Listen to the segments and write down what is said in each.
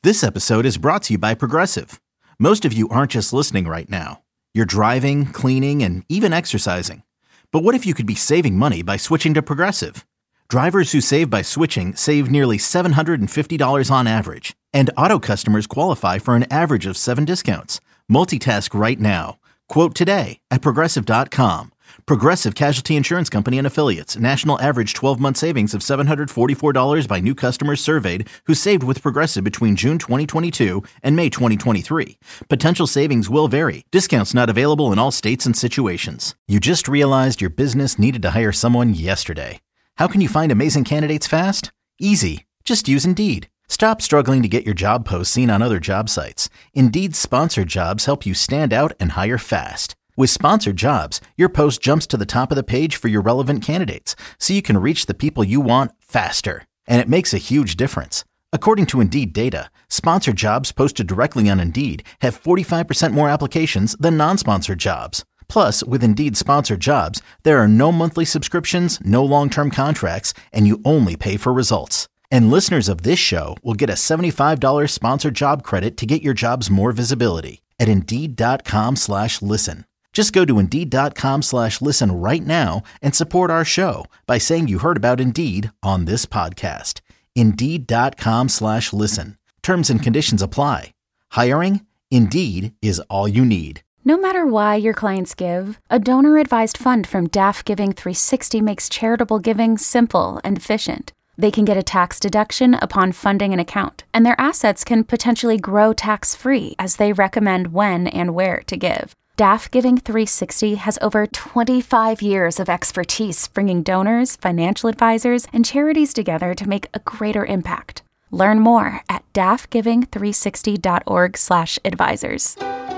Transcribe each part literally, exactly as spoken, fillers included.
This episode is brought to you by Progressive. Most of you aren't just listening right now. You're driving, cleaning, and even exercising. But what if you could be saving money by switching to Progressive? Drivers who save by switching save nearly seven hundred fifty dollars on average. And auto customers qualify for an average of seven discounts. Multitask right now. Quote today at Progressive dot com. Progressive Casualty Insurance Company and Affiliates. National average twelve-month savings of seven hundred forty-four dollars by new customers surveyed who saved with Progressive between June twenty twenty-two and May twenty twenty-three. Potential savings will vary. Discounts not available in all states and situations. You just realized your business needed to hire someone yesterday. How can you find amazing candidates fast? Easy. Just use Indeed. Stop struggling to get your job posts seen on other job sites. Indeed's sponsored jobs help you stand out and hire fast. With sponsored jobs, your post jumps to the top of the page for your relevant candidates, so you can reach the people you want faster. And it makes a huge difference. According to Indeed data, sponsored jobs posted directly on Indeed have forty-five percent more applications than non-sponsored jobs. Plus, with Indeed sponsored jobs, there are no monthly subscriptions, no long-term contracts, and you only pay for results. And listeners of this show will get a seventy-five dollars sponsored job credit to get your jobs more visibility at Indeed.com slash listen. Just go to Indeed.com slash listen right now and support our show by saying you heard about Indeed on this podcast. Indeed.com slash listen. Terms and conditions apply. Hiring? Indeed is all you need. No matter why your clients give, a donor-advised fund from D A F Giving three sixty makes charitable giving simple and efficient. They can get a tax deduction upon funding an account, and their assets can potentially grow tax-free as they recommend when and where to give. D A F Giving three sixty has over twenty-five years of expertise bringing donors, financial advisors, and charities together to make a greater impact. Learn more at daffgiving three sixty dot org slash advisors.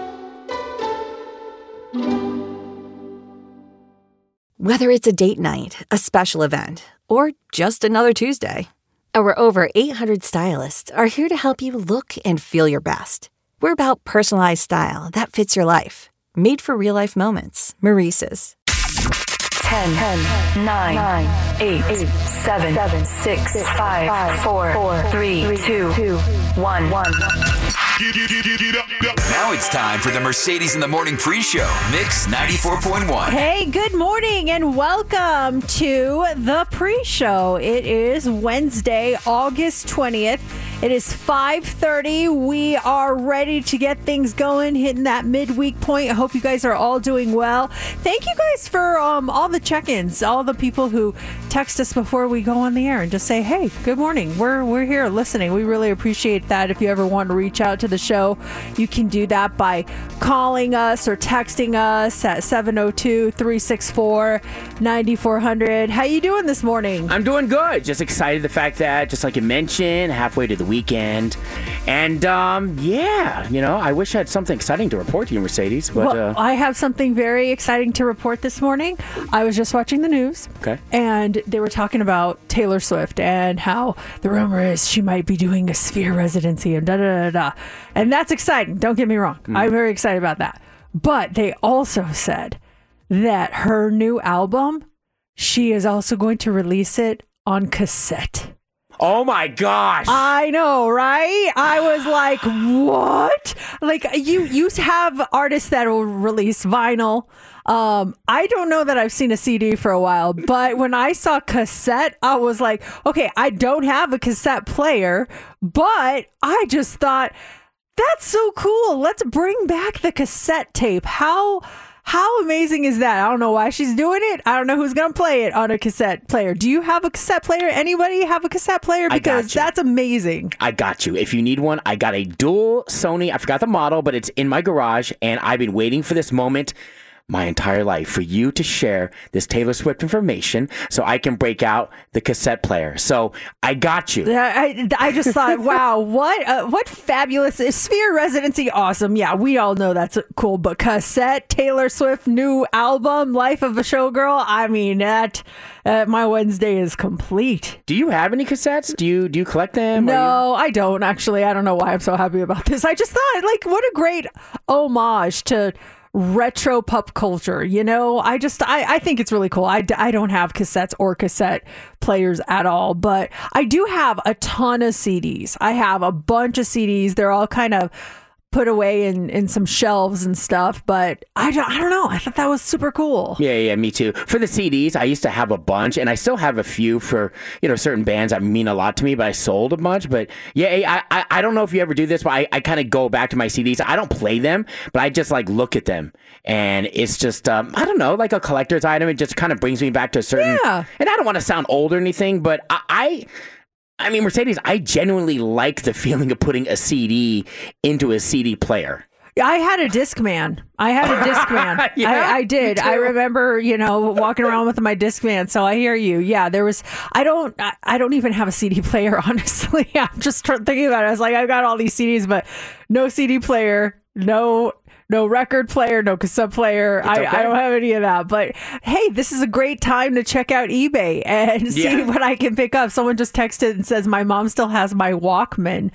Whether it's a date night, a special event, or just another Tuesday, our over eight hundred stylists are here to help you look and feel your best. We're about personalized style that fits your life. Made for real-life moments. Maurice's. ten, ten, nine, nine eight, eight, seven, seven, six, five, four, four, three, two, one, one. Now it's time for the Mercedes in the Morning pre-show. Mix ninety-four point one. Hey, good morning and welcome to the pre-show. It is Wednesday, August twentieth. It is five thirty. We are ready to get things going, hitting that midweek point. I hope you guys are all doing well. Thank you guys for um, all the check-ins, all the people who text us before we go on the air and just say, hey, good morning. We're we're here listening. We really appreciate that. If you ever want to reach out to the show, you can do that by calling us or texting us at seven oh two, three six four, nine four zero zero. How you doing this morning? I'm doing good. Just excited the fact that, just like you mentioned, halfway to the weekend. And, um, yeah, you know, I wish I had something exciting to report to you, Mercedes. But well, uh, I have something very exciting to report this morning. I was just watching the news. Okay. And they were talking about Taylor Swift and how the rumor is she might be doing a Sphere residency and da da da da. And that's exciting. Don't get me wrong. Mm. I'm very excited about that. But they also said that her new album, she is also going to release it on cassette. Oh my gosh. I know, right? I was like, what? Like, you, you have artists that will release vinyl. Um, I don't know that I've seen a C D for a while, but when I saw cassette, I was like, okay, I don't have a cassette player, but I just thought, that's so cool. Let's bring back the cassette tape. How... How amazing is that? I don't know why she's doing it. I don't know who's going to play it on a cassette player. Do you have a cassette player? Anybody have a cassette player? Because that's amazing. I got you. If you need one, I got a dual Sony. I forgot the model, but it's in my garage, and I've been waiting for this moment my entire life for you to share this Taylor Swift information so I can break out the cassette player. So I got you. I, I just thought, wow, what uh, what fabulous. Sphere residency, awesome. Yeah, we all know that's cool. But cassette, Taylor Swift new album, Life of a Showgirl. I mean, that uh, my Wednesday is complete. Do you have any cassettes? Do you do you collect them? No, you... I don't actually. I don't know why I'm so happy about this. I just thought, like, what a great homage to retro pop culture. You know, I just, I, I think it's really cool. I, I don't have cassettes or cassette players at all, but I do have a ton of C Ds. I have a bunch of C Ds. They're all kind of put away in, in some shelves and stuff, but I don't, I don't know. I thought that was super cool. Yeah, yeah, me too. For the C Ds, I used to have a bunch, and I still have a few for, you know, certain bands that mean a lot to me, but I sold a bunch. But yeah, I, I, I don't know if you ever do this, but I, I kind of go back to my C Ds. I don't play them, but I just like look at them, and it's just, um, I don't know, like a collector's item. It just kind of brings me back to a certain, yeah. And I don't want to sound old or anything, but I, I I mean, Mercedes, I genuinely like the feeling of putting a C D into a C D player. I had a Discman. I had a Discman. yeah, I, I did. I remember, you know, walking around with my Discman. So I hear you. Yeah, there was. I don't. I, I don't even have a C D player. Honestly, I'm just thinking about it. I was like, I've got all these C Ds, but no C D player. No. No record player, no cassette player. I, okay. I don't have any of that. But hey, this is a great time to check out eBay and see yeah. what I can pick up. Someone just texted and says, my mom still has my Walkman.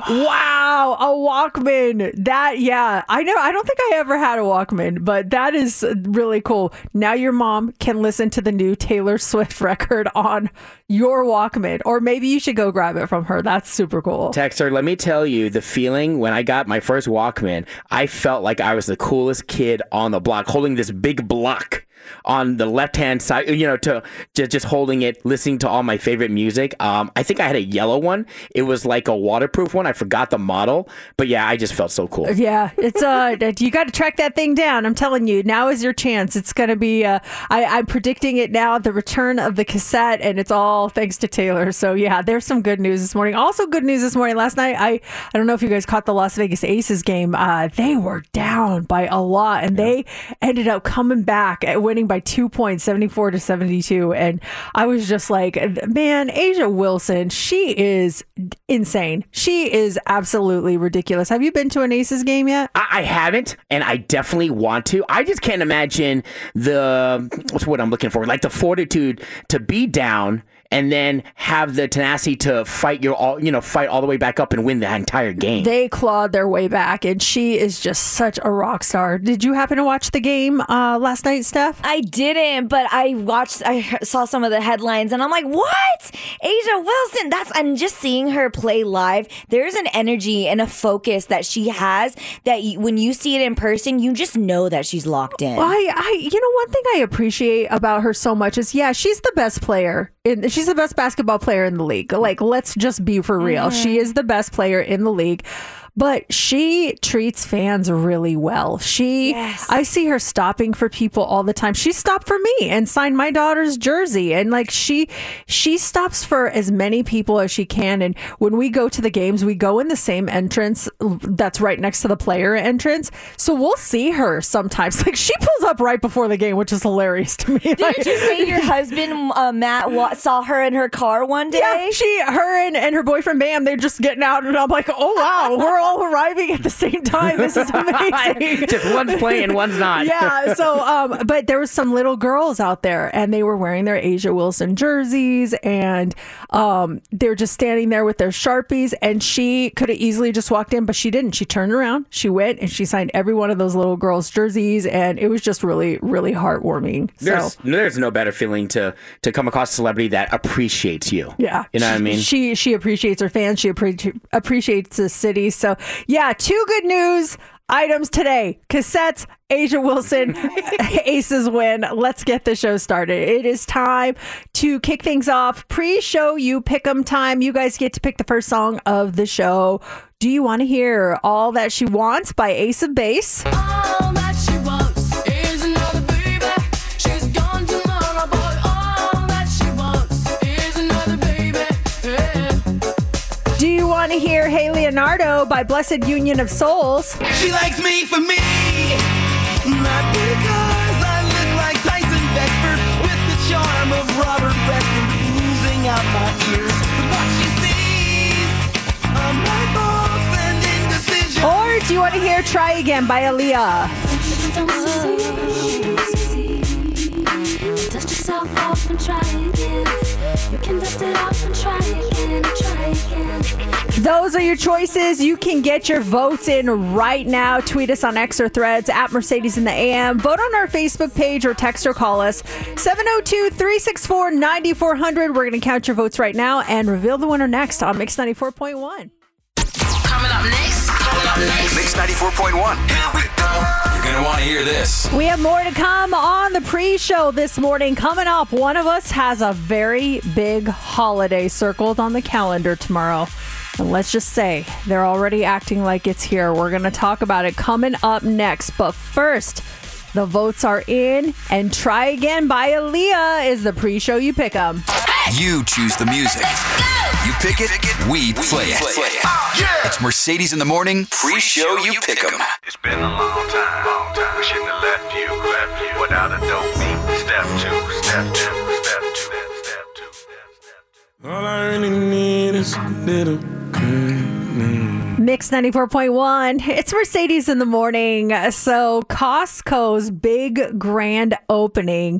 Wow, a Walkman. That, yeah. I know. I don't think I ever had a Walkman, but that is really cool. Now your mom can listen to the new Taylor Swift record on your Walkman. Or maybe you should go grab it from her. That's super cool. Texter, let me tell you, the feeling when I got my first Walkman, I felt like I was the coolest kid on the block, holding this big block on the left-hand side, you know, to just, just holding it, listening to all my favorite music. Um, I think I had a yellow one. It was like a waterproof one. I forgot the model, but yeah, I just felt so cool. Yeah, it's uh, you got to track that thing down. I'm telling you, now is your chance. It's going to be, uh, I, I'm predicting it now, the return of the cassette, and it's all thanks to Taylor. So yeah, there's some good news this morning. Also good news this morning. Last night, I, I don't know if you guys caught the Las Vegas Aces game. Uh, they were down by a lot, and yeah. they ended up coming back at winning by two points, seventy-four to seventy-two. And I was just like, man, A'ja Wilson, she is insane. She is absolutely ridiculous. Have you been to an Aces game yet? I, I haven't, and I definitely want to. I just can't imagine the, what's what I'm looking for, like the fortitude to be down and then have the tenacity to fight your all, you know, fight all the way back up and win the entire game. They clawed their way back, and she is just such a rock star. Did you happen to watch the game uh, last night, Steph? I didn't, but I watched. I saw some of the headlines, and I'm like, "What? A'ja Wilson?" That's and just seeing her play live. There's an energy and a focus that she has that you, when you see it in person, you just know that she's locked in. I, I, you know, one thing I appreciate about her so much is, yeah, she's the best player. In, she's the best basketball player in the league. Like, let's just be for real. Mm-hmm. She is the best player in the league. But she treats fans really well. She, yes. I see her stopping for people all the time. She stopped for me and signed my daughter's jersey. And like she, she stops for as many people as she can. And when we go to the games, we go in the same entrance that's right next to the player entrance. So we'll see her sometimes. Like she pulls up right before the game, which is hilarious to me. Didn't like, you say your husband, uh, Matt, wa- saw her in her car one day? Yeah, she, her and, and her boyfriend, Bam, they're just getting out. And I'm like, oh, wow, we're all arriving at the same time. This is amazing. Just one's playing, one's not. Yeah. So, um, but there was some little girls out there, and they were wearing their A'ja Wilson jerseys, and um, they're just standing there with their Sharpies. And she could have easily just walked in, but she didn't. She turned around, she went, and she signed every one of those little girls' jerseys, and it was just really, really heartwarming. There's so, there's no better feeling to to come across a celebrity that appreciates you. Yeah. You know what I mean? She she appreciates her fans. She appre- appreciates the city. So. Yeah, two good news items today. Cassettes, A'ja Wilson, Aces win. Let's get the show started. It is time to kick things off. Pre-show, you pick 'em time. You guys get to pick the first song of the show. Do you want to hear All That She Wants by Ace of Base? All that she wants is another baby. She's gone tomorrow, boy. All that she wants is another baby. Yeah. Do you want to hear Hey Leonardo by Blessed Union of Souls? She likes me for me, not because I look like Tyson Beckford with the charm of Robert Redford oozing out my ears. But what she sees are my faults and indecision. Or do you want to hear Try Again by Aaliyah? yourself off and try again. You can dust it off and try again, try again. Those are your choices. You can get your votes in right now. Tweet us on X or Threads at Mercedes in the A M. Vote on our Facebook page or text or call us seven oh two, three six four, nine four hundred. We're going to count your votes right now and reveal the winner next on Mix ninety-four point one. Coming up next. Coming up next. Mix ninety-four point one. Here we go. You're going to want to hear this. We have more to come on the pre-show this morning. Coming up, one of us has a very big holiday circled on the calendar tomorrow. And let's just say they're already acting like it's here. We're going to talk about it coming up next. But first, the votes are in, and Try Again by Aaliyah is the pre-show. You pick 'em. You choose the music. You pick it, we play it. It's Mercedes in the Morning, pre-show You Pick 'em. It's been a long time, long time. We shouldn't have left you, left you without a dope beat. Step two, step two, step two, step two, step two. All I really need is a little Mix ninety-four point one. It's Mercedes in the Morning. So Costco's big grand opening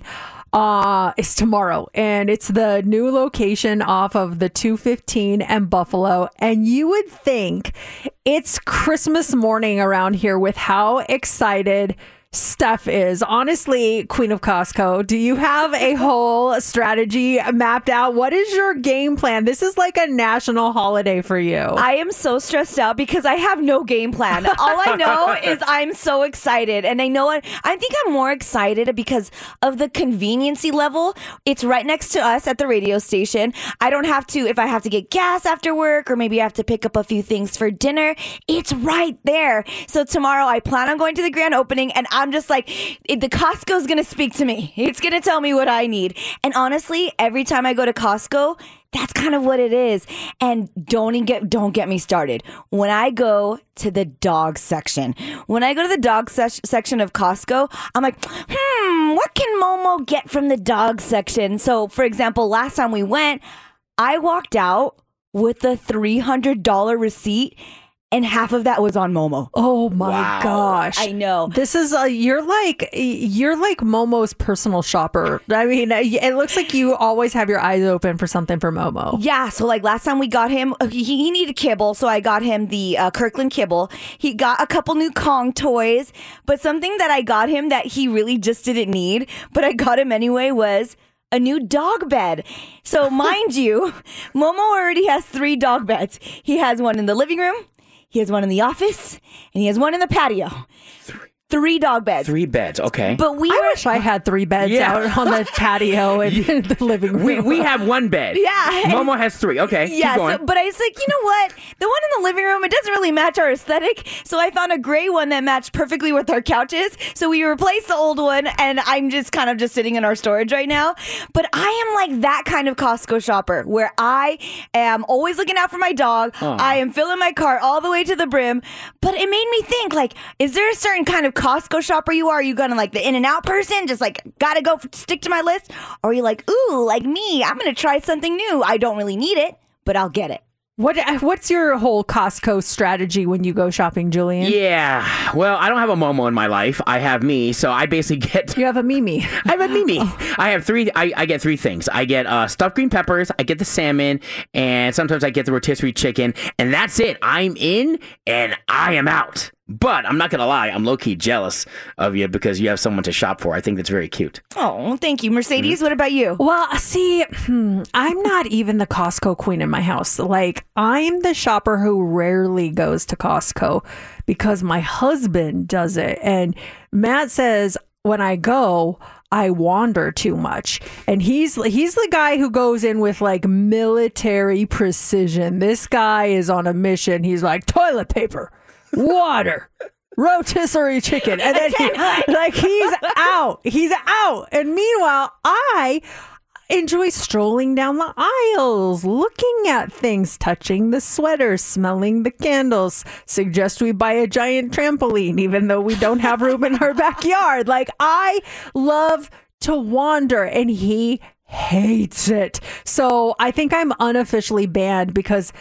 uh, is tomorrow, and it's the new location off of the two fifteen and Buffalo. And you would think it's Christmas morning around here with how excited Steph is. Honestly, Queen of Costco, do you have a whole strategy mapped out? What is your game plan? This is like a national holiday for you. I am so stressed out because I have no game plan. All I know is I'm so excited. And I know what I think I'm more excited because of the conveniency level. It's right next to us at the radio station. I don't have to, if I have to get gas after work or maybe I have to pick up a few things for dinner, it's right there. So tomorrow I plan on going to the grand opening, and I'm just like, it, the Costco's going to speak to me. It's going to tell me what I need. And honestly, every time I go to Costco, that's kind of what it is. And don't get don't get me started. When I go to the dog section, when I go to the dog se- section of Costco, I'm like, hmm, what can Momo get from the dog section? So, for example, last time we went, I walked out with a three hundred dollars receipt, and half of that was on Momo. Oh my Wow. gosh. I know. This is a, you're like, you're like Momo's personal shopper. I mean, it looks like you always have your eyes open for something for Momo. Yeah, so like last time we got him, he, he needed kibble, so I got him the uh, Kirkland kibble. He got a couple new Kong toys, but something that I got him that he really just didn't need, but I got him anyway, was a new dog bed. So mind you, Momo already has three dog beds. He has one in the living room, he has one in the office, and he has one in the patio. Three. Three dog beds. Three beds, okay. But we I were, wish I had three beds Yeah. out on the patio and in the living room. We we have one bed. Yeah. Momo has three. Okay. Yeah, Keep going. so, but I was like, you know what? The one in the living room, it doesn't really match our aesthetic. So I found a gray one that matched perfectly with our couches. So we replaced the old one, and I'm just kind of just sitting in our storage right now. But I am like that kind of Costco shopper where I am always looking out for my dog. Oh. I am filling my cart all the way to the brim. But it made me think, like, is there a certain kind of Costco shopper you are? Are you gonna like the in and out person, just like gotta go f- stick to my list? Or are you like, ooh, like me, I'm gonna try something new. I don't really need it, but I'll get it. What What's your whole Costco strategy when you go shopping, Julian? Yeah. Well, I don't have a Momo in my life. I have me, so I basically get. You have a Mimi. I have a Mimi. Oh. I have three. I, I get three things. I get uh, stuffed green peppers. I get the salmon, and sometimes I get the rotisserie chicken, and that's it. I'm in, and I am out. But I'm not going to lie, I'm low-key jealous of you because you have someone to shop for. I think that's very cute. Oh, thank you. Mercedes, mm-hmm. What about you? Well, see, hmm, I'm not even the Costco queen in my house. Like, I'm the shopper who rarely goes to Costco because my husband does it. And Matt says when I go, I wander too much. And he's he's the guy who goes in with like military precision. This guy is on a mission. He's like, toilet paper, water, rotisserie chicken, and then he, like he's out he's out and meanwhile I enjoy strolling down the aisles, looking at things, touching the sweaters, smelling the candles. Suggest we buy a giant trampoline even though we don't have room in our backyard. Like, I love to wander and he hates it. So I think I'm unofficially banned because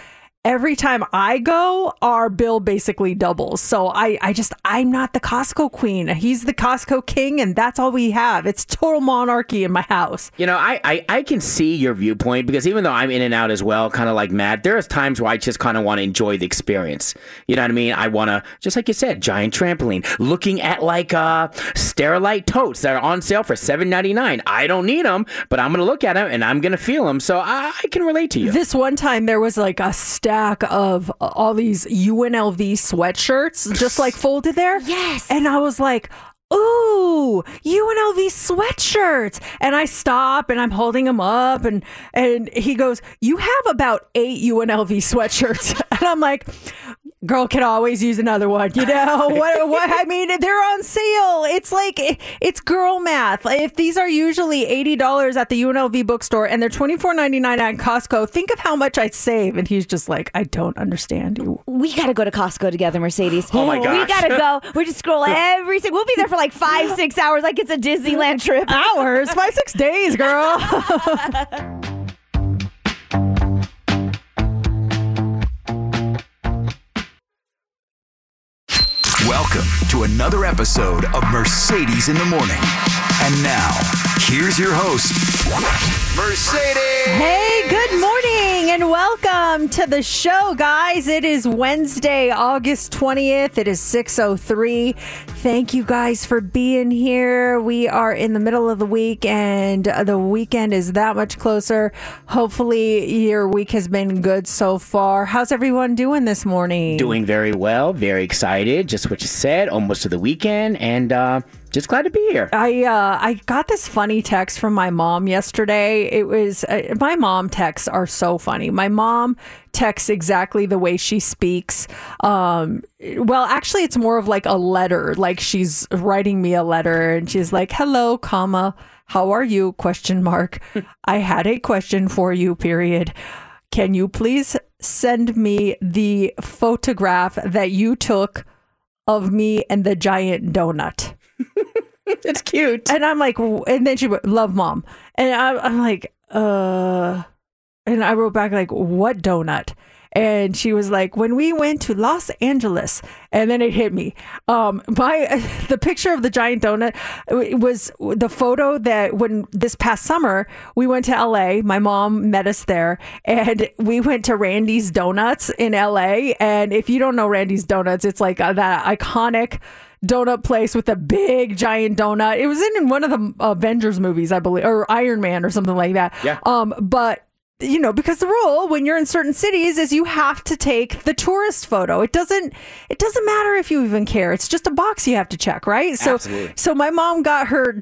every time I go, our bill basically doubles. So I, I just, I'm not the Costco queen. He's the Costco king, and that's all we have. It's total monarchy in my house. You know, I, I, I can see your viewpoint because even though I'm in and out as well, kind of like Matt, there's times where I just kind of want to enjoy the experience. You know what I mean? I want to, just like you said, giant trampoline, looking at like uh, Sterilite totes that are on sale for seven ninety-nine. I don't need them, but I'm going to look at them and I'm going to feel them. So I, I can relate to you. This one time there was like a stack of all these U N L V sweatshirts just like folded there. Yes. And I was like, ooh, U N L V sweatshirts. And I stop and I'm holding them up and, and he goes, you have about eight U N L V sweatshirts. And I'm like, girl can always use another one. You know what, what? I mean, they're on sale. It's like, it's girl math. If these are usually eighty dollars at the U N L V bookstore and they're twenty-four ninety-nine at Costco, think of how much I'd save. And he's just like, I don't understand you. We got to go to Costco together, Mercedes. Oh my gosh. We got to go. We just scroll every single, we'll be there for like five, six hours like it's a Disneyland trip. Hours? Five, six days, girl. Welcome to another episode of Mercedes in the Morning. And now, here's your host, Mercedes. Hey, good morning and welcome to the show, guys. It is Wednesday, August twentieth. It is six oh three. Thank you guys for being here. We are in the middle of the week and the weekend is that much closer. Hopefully your week has been good so far. How's everyone doing this morning? Doing very well. Very excited. Just what you said. Almost to the weekend. And uh, just glad to be here. I uh, I got this funny text from my mom yesterday. It was uh, my mom texts are so funny. My mom texts exactly the way she speaks. Um, well, actually, it's more of like a letter. Like she's writing me a letter, and she's like, "Hello, comma, how are you?" Question mark. I had a question for you. Period. Can you please send me the photograph that you took of me and the giant donut? It's cute. And I'm like, and then she wrote, love mom. And I, I'm like, uh, and I wrote back like, what donut? And she was like, when we went to Los Angeles. And then it hit me. Um, my the picture of the giant donut was the photo that when this past summer we went to L A. My mom met us there, and we went to Randy's Donuts in L A. And if you don't know Randy's Donuts, it's like uh, that iconic donut place with a big giant donut. It was in, in one of the Avengers movies, I believe, or Iron Man or something like that. Yeah. Um, but you know, because the rule when you're in certain cities is you have to take the tourist photo. It doesn't it doesn't matter if you even care. It's just a box you have to check, right? So Absolutely. so my mom got her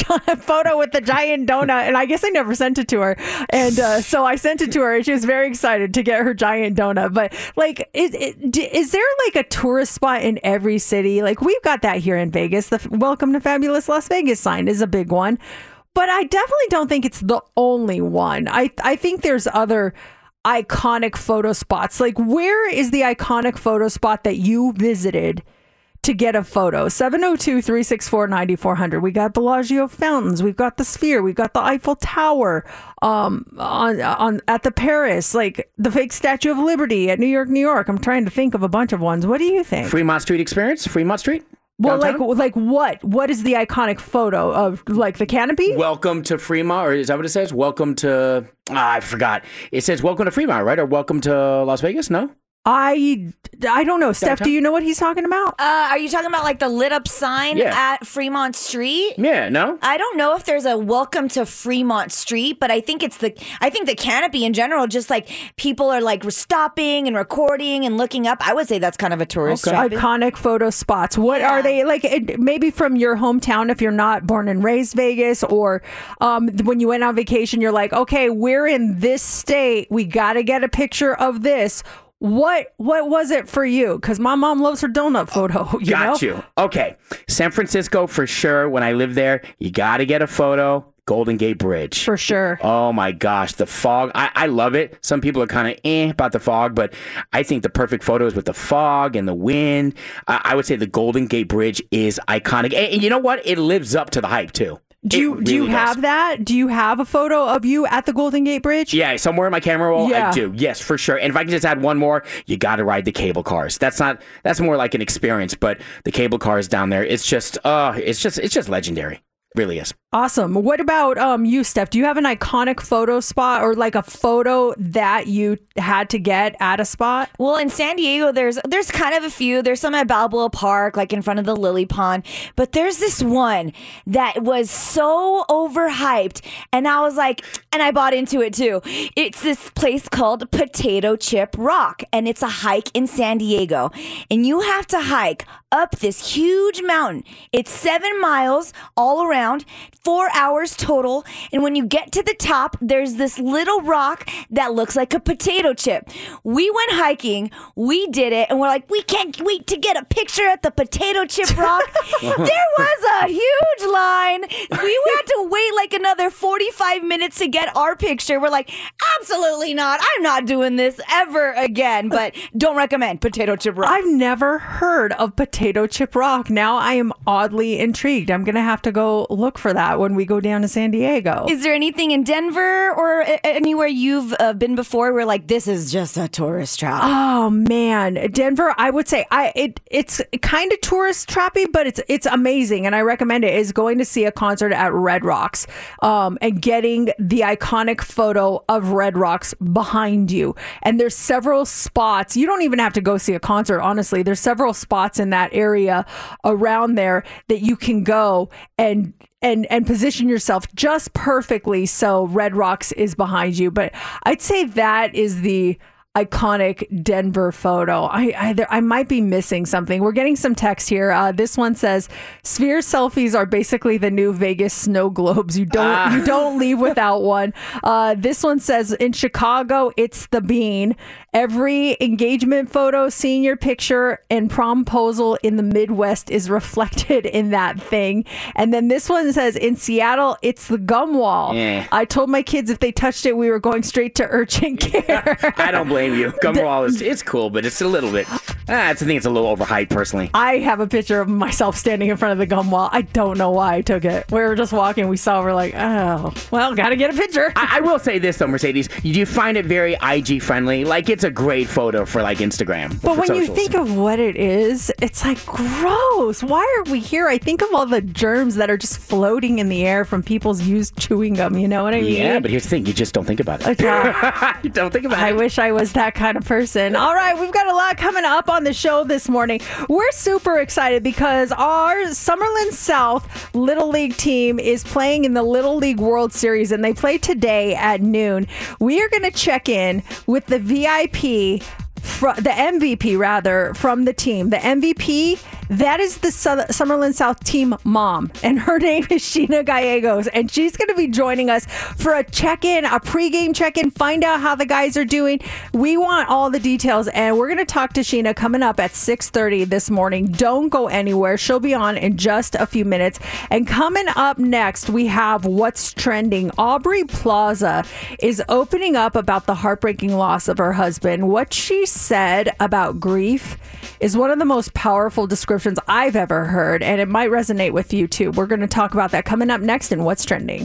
photo with the giant donut, and I guess I never sent it to her. And uh, so I sent it to her, and she was very excited to get her giant donut. But like, is, is there like a tourist spot in every city? Like we've got that here in Vegas. The Welcome to Fabulous Las Vegas sign is a big one. But I definitely don't think it's the only one. I I think there's other iconic photo spots. Like, where is the iconic photo spot that you visited to get a photo? seven oh two, three six four, nine four hundred. We got the Bellagio fountains. We've got the Sphere. We've got the Eiffel Tower um, on on at the Paris. Like the fake Statue of Liberty at New York, New York. I'm trying to think of a bunch of ones. What do you think? Fremont Street experience? Fremont Street? Well, Downtown? like, like what? What is the iconic photo of, like, the canopy? Welcome to Fremont, or is that what it says? Welcome to, ah, I forgot. It says welcome to Fremont, right? Or welcome to Las Vegas? No? I, I don't know. Steph, do you know what he's talking about? Uh, are you talking about like the lit up sign Yeah. at Fremont Street? Yeah, no? I don't know if there's a welcome to Fremont Street, but I think it's the, I think the canopy in general, just like people are like stopping and recording and looking up. I would say that's kind of a tourist trap. Iconic photo spots. What Yeah. are they like? it- Maybe from your hometown if you're not born and raised Vegas, or um, when you went on vacation, you're like, okay, we're in this state. We got to get a picture of this. What what was it for you? Because my mom loves her donut photo. You Got know? you. Okay. San Francisco for sure. When I lived there, you got to get a photo. Golden Gate Bridge. For sure. Oh my gosh, the fog. I, I love it. Some people are kind of eh about the fog, but I think the perfect photo is with the fog and the wind. I, I would say the Golden Gate Bridge is iconic. And, and you know what? It lives up to the hype too. Do you It do you really have does. that? Do you have a photo of you at the Golden Gate Bridge? Yeah, somewhere in my camera roll, Yeah. I do. Yes, for sure. And if I can just add one more, you got to ride the cable cars. That's not. That's more like an experience, but the cable cars down there, it's just. Uh, it's just. It's just legendary. Really is. Awesome. What about um you, Steph? Do you have an iconic photo spot or like a photo that you had to get at a spot? Well, in San Diego, there's there's kind of a few. There's some at Balboa Park, like in front of the Lily Pond. But there's this one that was so overhyped. And I was like, and I bought into it too. It's this place called Potato Chip Rock. And it's a hike in San Diego. And you have to hike up this huge mountain. It's seven miles all around, four hours total. And when you get to the top, there's this little rock that looks like a potato chip. We went hiking, we did it, and we're like, we can't wait to get a picture at the Potato Chip Rock. There was a huge line. We had to wait like another forty-five minutes to get our picture. We're like, absolutely not. I'm not doing this ever again. But don't recommend Potato Chip Rock. I've never heard of Potato Chip Rock. Now I am oddly intrigued. I'm going to have to go look for that when we go down to San Diego. Is there anything in Denver or a- anywhere you've uh, been before where like this is just a tourist trap? Oh man, Denver. I would say I it it's kind of tourist trappy, but it's it's amazing, and I recommend it. Is going to see a concert at Red Rocks, um, and getting the iconic photo of Red Rocks behind you. And there's several spots. You don't even have to go see a concert. Honestly, there's several spots in that area around there that you can go and. And and position yourself just perfectly so Red Rocks is behind you. But I'd say that is the iconic Denver photo. I I, there, I might be missing something. We're getting some text here. Uh, this one says, "Sphere selfies are basically the new Vegas snow globes. You don't Ah. you don't leave without one." Uh, this one says, "In Chicago, it's the bean. Every engagement photo, senior picture, and promposal in the Midwest is reflected in that thing." And then this one says, "In Seattle, it's the gum wall. Yeah. I told my kids if they touched it, we were going straight to urgent care." I don't blame you. Gumwall is it's cool, but it's a little bit. Ah, I think it's a little overhyped, personally. I have a picture of myself standing in front of the gum wall. I don't know why I took it. We were just walking. We saw. We're like, oh, well, gotta get a picture. I, I will say this though, Mercedes. You do find it very I G friendly. Like it's a great photo for like Instagram. But for when you socials. think of what it is, it's like gross. Why are we here? I think of all the germs that are just floating in the air from people's used chewing gum. You know what I mean? Yeah, but here's the thing: you just don't think about it. Okay. You don't think about I it. wish I was that kind of person. All right, we've got a lot coming up on the show this morning. We're super excited because our Summerlin South Little League team is playing in the Little League World Series, and they play today at noon. We are going to check in with the V I P, fr- the M V P rather, from the team. The M V P, that is the Su- Summerlin South team mom, and her name is Sheena Gallegos, and she's going to be joining us for a check-in, a pregame check-in, find out how the guys are doing. We want all the details, and we're going to talk to Sheena coming up at six thirty this morning. Don't go anywhere. She'll be on in just a few minutes. And coming up next, we have What's Trending. Aubrey Plaza is opening up about the heartbreaking loss of her husband. What she said about grief is one of the most powerful descriptions I've ever heard, and it might resonate with you too. We're going to talk about that coming up next in What's Trending.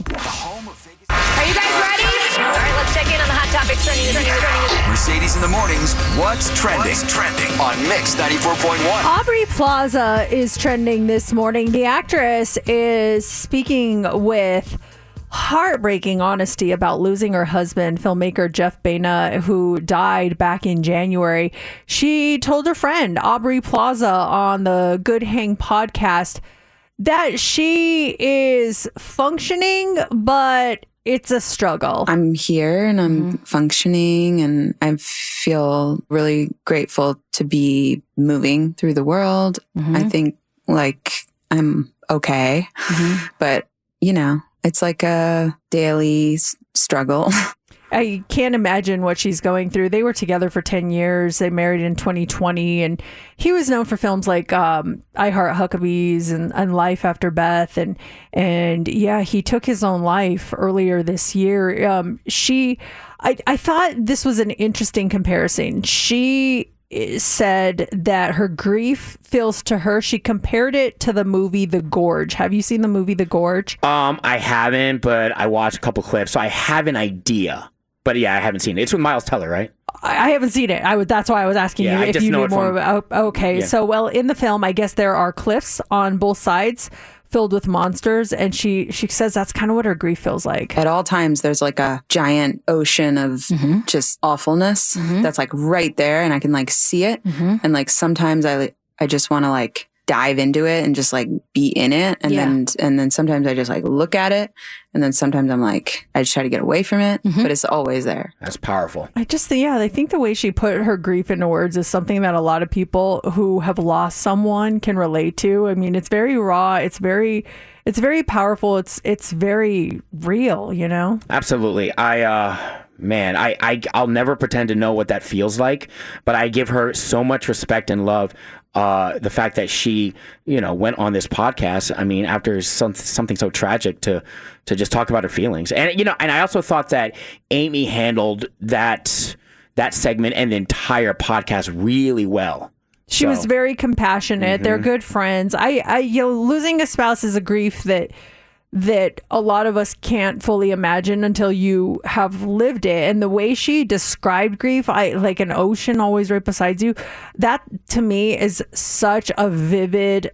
Are you guys ready? All right, let's check in on the hot topics trending. trending, trending. Mercedes in the mornings. What's trending? What's trending on Mix ninety-four point one. Aubrey Plaza is trending this morning. The actress is speaking with heartbreaking honesty about losing her husband, filmmaker Jeff Baena, who died back in January. She told her friend Aubrey Plaza on the Good Hang podcast that she is functioning, but it's a struggle. I'm here and I'm mm-hmm. functioning, and I feel really grateful to be moving through the world. Mm-hmm. I think like I'm okay, mm-hmm. but you know, it's like a daily s- struggle. I can't imagine what she's going through. They were together for ten years. They married in twenty twenty, and he was known for films like um, I Heart Huckabees and, and Life After Beth. And, and yeah, he took his own life earlier this year. Um, she, I, I thought this was an interesting comparison. She said that her grief feels to her, she compared it to the movie The Gorge. Have you seen the movie The Gorge? Um, I haven't, but I watched a couple clips, so I have an idea. But yeah, I haven't seen it. It's with Miles Teller, right? I haven't seen it. I was, that's why I was asking Yeah, you I if just you know knew it more from- about. Okay, Yeah. so well, in the film, I guess there are cliffs on both sides filled with monsters, and she she says that's kind of what her grief feels like. At all times, there's like a giant ocean of Mm-hmm. just awfulness that's like right there, and I can like see it. Mm-hmm. And like sometimes I I just want to like dive into it and just like be in it, and Yeah. then and then sometimes I just like look at it, and then sometimes I'm like I just try to get away from it, Mm-hmm. but it's always there. That's powerful. I just, yeah, I think the way she put her grief into words is something that a lot of people who have lost someone can relate to. I mean, it's very raw. It's very, it's very powerful. It's, it's very real, you know? Absolutely. I, uh, man, I, I, I'll never pretend to know what that feels like, but I give her so much respect and love. Uh, the fact that she, you know, went on this podcast, I mean, after some, something so tragic to, to just talk about her feelings. And, you know, and I also thought that Amy handled that, that segment and the entire podcast really well. She So- was very compassionate. They're Mhm. good friends. I, I, you know, losing a spouse is a grief that that a lot of us can't fully imagine until you have lived it. And the way she described grief, I like an ocean always right beside you. That to me is such a vivid,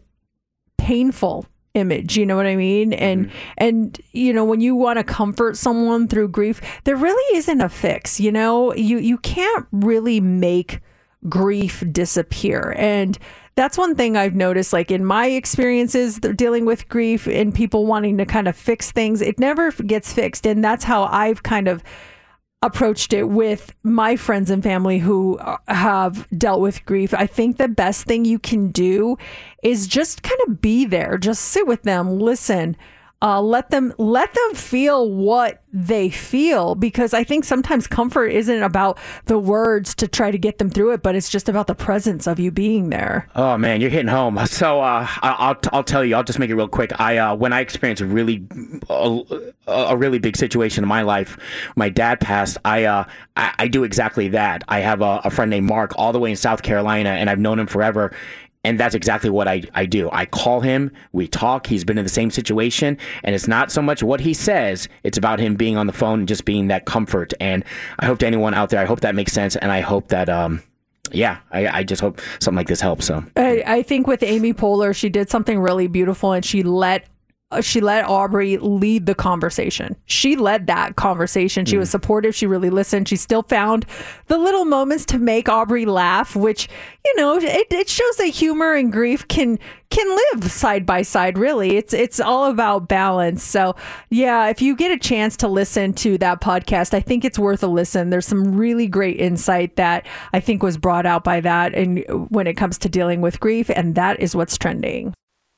painful image. You know what I mean? And and you know, when you want to comfort someone through grief, there really isn't a fix. You know, you you can't really make grief disappear. And that's one thing I've noticed, like in my experiences dealing with grief and people wanting to kind of fix things, it never gets fixed. And that's how I've kind of approached it with my friends and family who have dealt with grief. I think the best thing you can do is just kind of be there, just sit with them, listen, uh, let them let them feel what they feel, because I think sometimes comfort isn't about the words to try to get them through it, but it's just about the presence of you being there. Oh man, you're hitting home. So uh, I- I'll I'll tell you. I'll just make it real quick. I uh, when I experienced a really a, a really big situation in my life, my dad passed. I uh I, I do exactly that. I have a, a friend named Mark, all the way in South Carolina, and I've known him forever. And that's exactly what I, I do. I call him, we talk, he's been in the same situation, and it's not so much what he says, it's about him being on the phone and just being that comfort. And I hope to anyone out there, I hope that makes sense, and I hope that, um, yeah, I, I just hope something like this helps. So I, I think with Amy Poehler, she did something really beautiful, and she let uh, she let Aubrey lead the conversation. She led that conversation. She Mm. was supportive. She really listened. She still found the little moments to make Aubrey laugh, which, you know, it, it shows that humor and grief can can live side by side. Really, it's it's all about balance. So yeah, if you get a chance to listen to that podcast, I think it's worth a listen. There's some really great insight that I think was brought out by that, and when it comes to dealing with grief, and that is what's trending.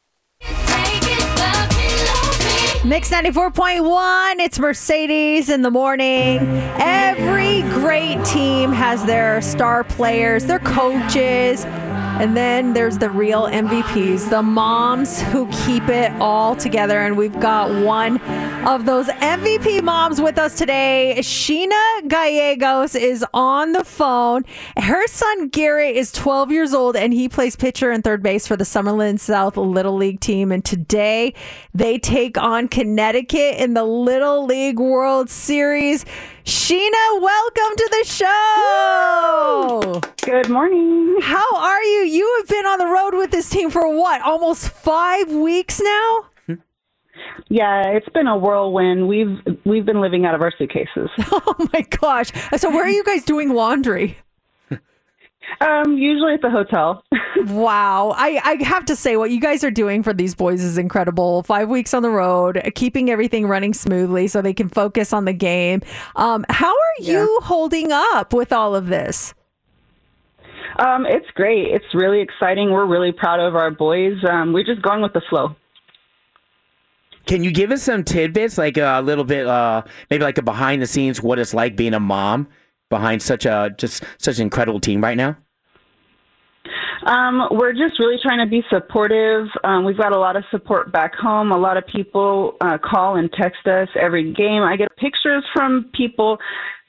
Mix ninety-four point one, it's Mercedes in the morning. Every great team has their star players, their coaches, and then there's the real M V Ps, the moms who keep it all together. And we've got one of those M V P moms with us today. Sheena Gallegos is on the phone. Her son Garrett is twelve years old, and he plays pitcher and third base for the Summerlin South Little League team. And today they take on Connecticut in the Little League World Series. Sheena, welcome to the show. Good morning. How are you? You have been on the road with this team for what, almost five weeks now? Yeah, it's been a whirlwind. We've we've been living out of our suitcases. Oh my gosh. So where are you guys doing laundry? Um, usually at the hotel. Wow. I, I have to say, what you guys are doing for these boys is incredible. Five weeks on the road, keeping everything running smoothly so they can focus on the game. Um, how are you holding up with all of this? Um, it's great. It's really exciting. We're really proud of our boys. Um, we're just going with the flow. can you give us some tidbits, like a little bit, uh, maybe like a behind the scenes, what it's like being a mom behind such a just such an incredible team right now? Um, we're just really trying to be supportive. Um, we've got a lot of support back home. A lot of people uh, call and text us every game. I get pictures from people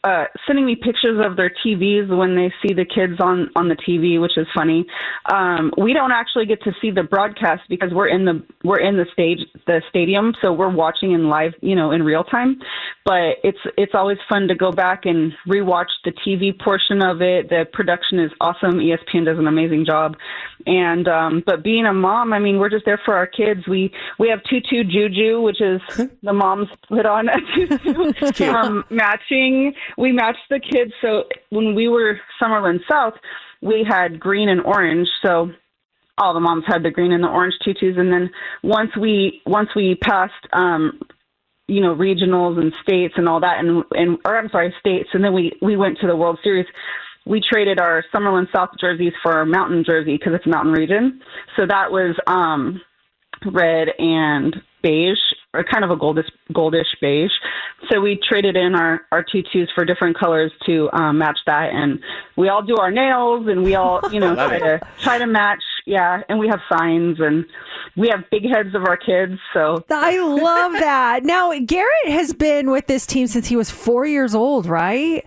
uh, sending me pictures of their T Vs when they see the kids on, on the T V, which is funny. Um, we don't actually get to see the broadcast because we're in the we're in the stage the stadium, so we're watching in live, you know, in real time. But it's it's always fun to go back and rewatch the T V portion of it. The production is awesome. E S P N does an amazing job. And um, but being a mom, I mean, we're just there for our kids. We we have Tutu Juju, which is the moms put on a tutu, um, matching. We matched the kids. So when we were Summerlin South, we had green and orange. So all the moms had the green and the orange tutus. And then once we once we passed, um, you know, regionals and states and all that, and and or I'm sorry, states, and then we we went to the World Series. We traded our Summerlin South jerseys for our mountain jersey because it's a mountain region. So that was um, red and beige, or kind of a goldish, goldish beige. So we traded in our, our tutus for different colors to um, match that. And we all do our nails, and we all, you know, try to try to match. Yeah, and we have signs, and we have big heads of our kids. So I love that. Now, Garrett has been with this team since he was four years old, right?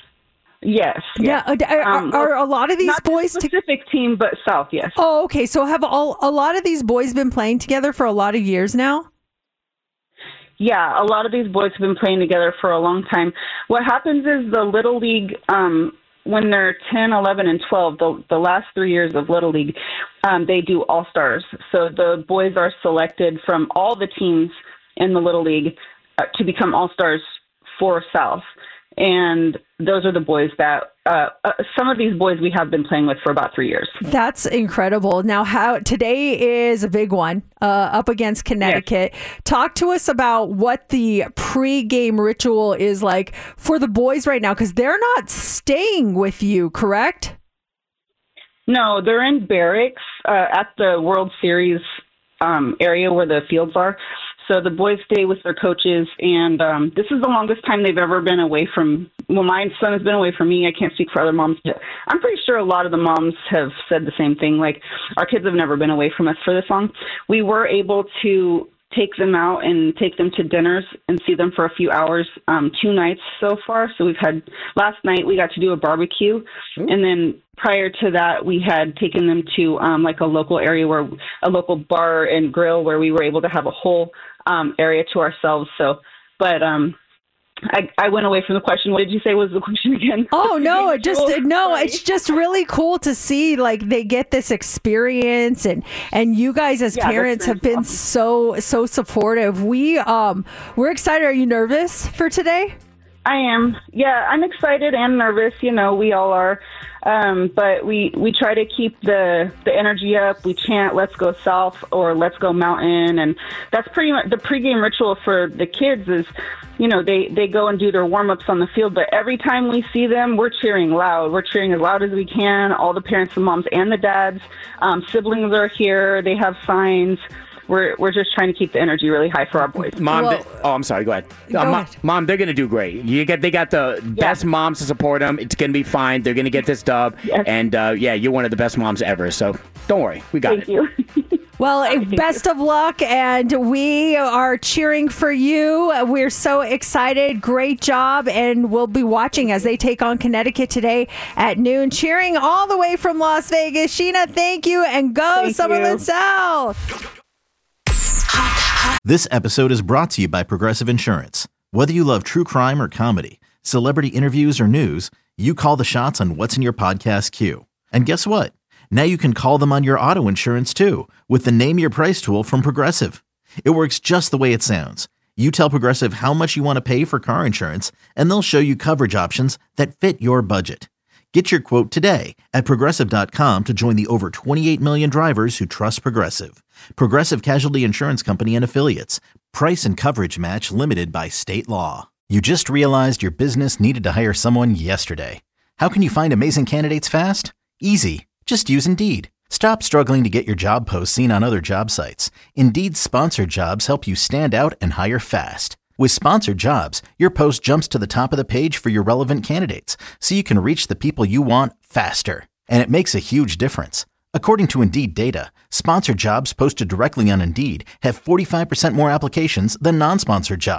Yes. Yeah. yes. Are, um, are a lot of these not boys a specific t- team, but South? Yes. Oh, okay. So have all a lot of these boys been playing together for a lot of years now? Yeah, a lot of these boys have been playing together for a long time. What happens is the Little League, um, when they're ten, eleven, and twelve, the, the last three years of Little League, um, they do All-Stars. So the boys are selected from all the teams in the Little League uh, to become All-Stars for South. And those are the boys that uh, uh, some of these boys we have been playing with for about three years. That's incredible. Now, how today is a big one uh, up against Connecticut. Yes. Talk to us about what the pregame ritual is like for the boys right now, because they're not staying with you, correct? No, they're in barracks uh, at the World Series um, area where the fields are. So the boys stay with their coaches, and um, this is the longest time they've ever been away from, well, my son has been away from me. I can't speak for other moms, but I'm pretty sure a lot of the moms have said the same thing. Like, our kids have never been away from us for this long. We were able to take them out and take them to dinners and see them for a few hours, um, two nights so far. So we've had, last night we got to do a barbecue, Ooh. and then prior to that, we had taken them to um, like a local area where, a local bar and grill where we were able to have a whole um, area to ourselves. So, but um, I, I went away from the question. What did you say was the question again? Oh, no, it just, no, Sorry. It's just really cool to see, like, they get this experience, and, and you guys as yeah, parents have been awesome. so, so supportive. We, um, we're excited. Are you nervous for today? I am. Yeah, I'm excited and nervous. You know, we all are. Um, but we, we try to keep the, the energy up. We chant, let's go south or let's go mountain. And that's pretty much the pregame ritual for the kids is, you know, they, they go and do their warm-ups on the field. But every time we see them, we're cheering loud. We're cheering as loud as we can. All the parents and moms and the dads, um, siblings are here. They have signs. We're we're just trying to keep the energy really high for our boys. Mom, well, they, oh, I'm sorry. Go ahead. Go uh, ahead. Mom, Mom, they're gonna do great. You get they got the yeah. best moms to support them. It's gonna be fine. They're gonna get this dub. Yes. And uh, yeah, you're one of the best moms ever. So don't worry, we got Thank it. Thank you. Well, best of luck, and we are cheering for you. We're so excited. Great job, and we'll be watching as they take on Connecticut today at noon, cheering all the way from Las Vegas. Sheena, thank you, and go thank Summerlin you. South. This episode is brought to you by Progressive Insurance. Whether you love true crime or comedy, celebrity interviews or news, you call the shots on what's in your podcast queue. And guess what? Now you can call them on your auto insurance too with the Name Your Price tool from Progressive. It works just the way it sounds. You tell Progressive how much you want to pay for car insurance, and they'll show you coverage options that fit your budget. Get your quote today at Progressive dot com to join the over twenty-eight million drivers who trust Progressive. Progressive Casualty Insurance Company and Affiliates. Price and coverage match limited by state law. You just realized your business needed to hire someone yesterday. How can you find amazing candidates fast? Easy. Just use Indeed. Stop struggling to get your job posts seen on other job sites. Indeed's sponsored jobs help you stand out and hire fast. With sponsored jobs, your post jumps to the top of the page for your relevant candidates, so you can reach the people you want faster. And it makes a huge difference. According to Indeed data, sponsored jobs posted directly on Indeed have forty-five percent more applications than non-sponsored jobs.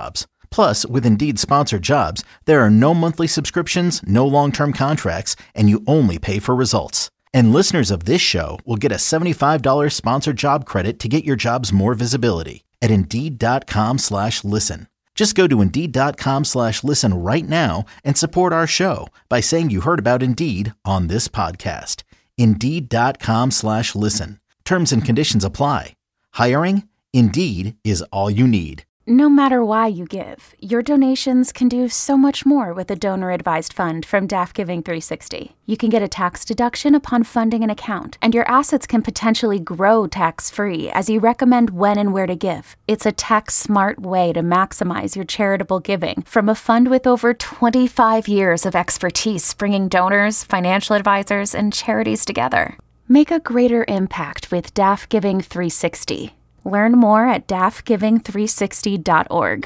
Plus, with Indeed Sponsored Jobs, there are no monthly subscriptions, no long-term contracts, and you only pay for results. And listeners of this show will get a seventy-five dollars sponsored job credit to get your jobs more visibility at Indeed.com slash listen. Just go to Indeed.com slash listen right now and support our show by saying you heard about Indeed on this podcast. Indeed.com slash listen. Terms and conditions apply. Hiring? Indeed is all you need. No matter why you give, your donations can do so much more with a donor-advised fund from D A F Giving three sixty. You can get a tax deduction upon funding an account, and your assets can potentially grow tax-free as you recommend when and where to give. It's a tax-smart way to maximize your charitable giving from a fund with over twenty-five years of expertise bringing donors, financial advisors, and charities together. Make a greater impact with D A F Giving three sixty. Learn more at D A F giving three sixty dot org.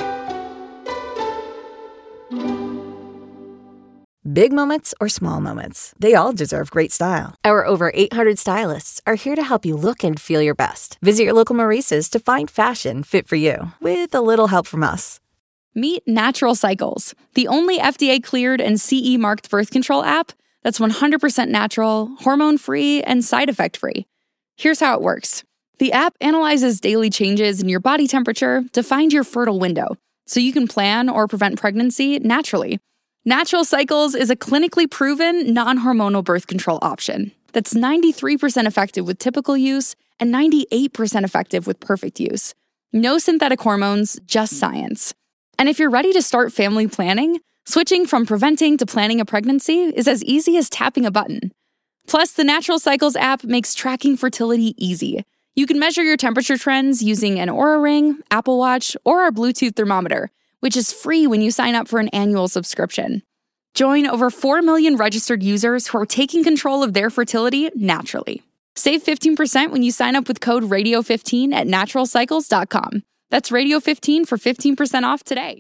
Big moments or small moments, they all deserve great style. Our over eight hundred stylists are here to help you look and feel your best. Visit your local Maurice's to find fashion fit for you, with a little help from us. Meet Natural Cycles, the only F D A-cleared and C E-marked birth control app that's one hundred percent natural, hormone-free, and side effect-free. Here's how it works. The app analyzes daily changes in your body temperature to find your fertile window, so you can plan or prevent pregnancy naturally. Natural Cycles is a clinically proven, non-hormonal birth control option that's ninety-three percent effective with typical use and ninety-eight percent effective with perfect use. No synthetic hormones, just science. And if you're ready to start family planning, switching from preventing to planning a pregnancy is as easy as tapping a button. Plus, the Natural Cycles app makes tracking fertility easy. You can measure your temperature trends using an Oura Ring, Apple Watch, or our Bluetooth thermometer, which is free when you sign up for an annual subscription. Join over four million registered users who are taking control of their fertility naturally. Save fifteen percent when you sign up with code radio fifteen at natural cycles dot com. That's radio fifteen for fifteen percent off today.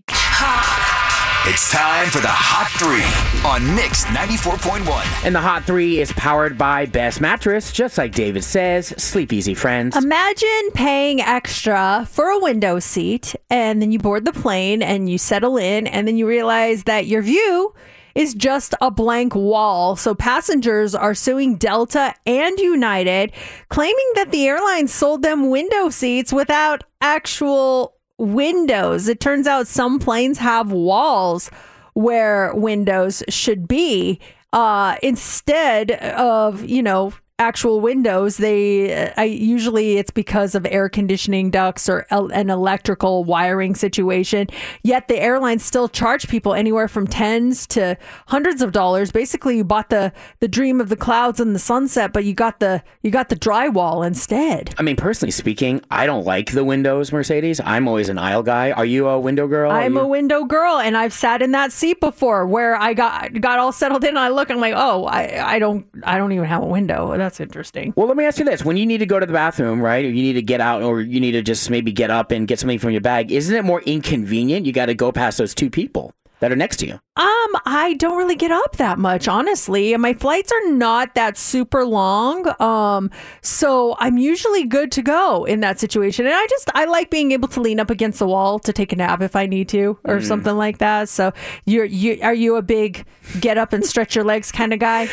It's time for the Hot Three on Mix ninety-four point one. And the Hot Three is powered by Best Mattress, just like David says. Sleep easy, friends. Imagine paying extra for a window seat, and then you board the plane and you settle in, and then you realize that your view is just a blank wall. So passengers are suing Delta and United, claiming that the airline sold them window seats without actual windows. It turns out some planes have walls where windows should be. Uh, instead of, you know, actual windows, they I, usually it's because of air conditioning ducts or el- an electrical wiring situation. Yet the airlines still charge people anywhere from tens to hundreds of dollars. Basically, you bought the the dream of the clouds and the sunset, but you got the you got the drywall instead. I mean, personally speaking, I don't like the windows, Mercedes. I'm always an aisle guy. Are you a window girl? I'm you... a window girl, and I've sat in that seat before where I got got all settled in, and I look, I'm like, oh, I, I don't I don't even have a window. That's interesting. Well, let me ask you this. When you need to go to the bathroom, right, or you need to get out, or you need to just maybe get up and get something from your bag, isn't it more inconvenient? You got to go past those two people that are next to you. Um, I don't really get up that much, honestly. And my flights are not that super long. Um, so I'm usually good to go in that situation. And I just, I like being able to lean up against the wall to take a nap if I need to or mm. something like that. So you're, you, are you a big get up and stretch your legs kind of guy?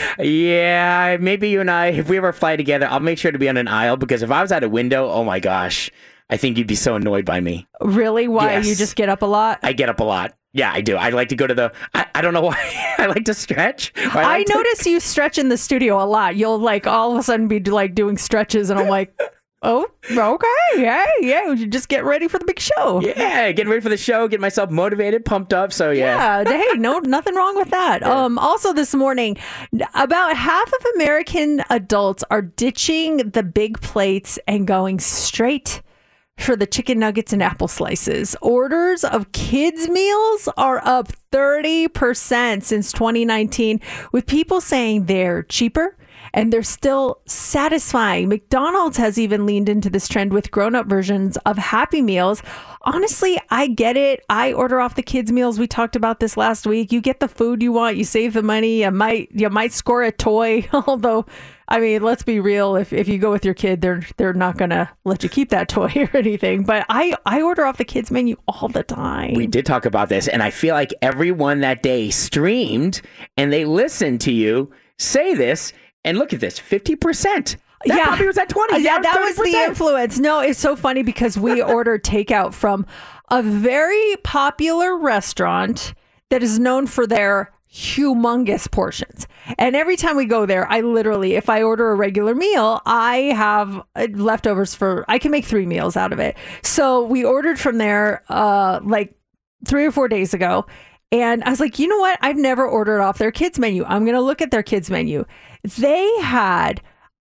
Yeah, maybe you and I, if we ever fly together, I'll make sure to be on an aisle, because if I was at a window, oh my gosh, I think you'd be so annoyed by me. Really? Why? Yes. You just get up a lot? I get up a lot. Yeah, I do. I like to go to the, I, I don't know why, I like to stretch. I, like I to... notice you stretch in the studio a lot. You'll like all of a sudden be like doing stretches, and I'm like, oh, okay, yeah, yeah. You just get ready for the big show. Yeah, getting ready for the show, get myself motivated, pumped up. So yeah. Yeah, hey, no, nothing wrong with that. Yeah. Um, also this morning, about half of American adults are ditching the big plates and going straight for the chicken nuggets and apple slices. Orders of kids' meals are up thirty percent since twenty nineteen, with people saying they're cheaper and they're still satisfying. McDonald's has even leaned into this trend with grown-up versions of Happy Meals. Honestly, I get it. I order off the kids' meals. We talked about this last week. You get the food you want. You save the money. You might you might score a toy. Although, I mean, let's be real. If if you go with your kid, they're they're not gonna let you keep that toy or anything. But I I order off the kids' menu all the time. We did talk about this, and I feel like everyone that day streamed and they listened to you say this. And look at this, fifty percent. That yeah. probably was at twenty. Yeah, That that was was the influence. No, it's so funny because we ordered takeout from a very popular restaurant that is known for their humongous portions. And every time we go there, I literally, if I order a regular meal, I have leftovers for, I can make three meals out of it. So we ordered from there uh, like three or four days ago. And I was like, you know what? I've never ordered off their kids menu. I'm going to look at their kids menu. They had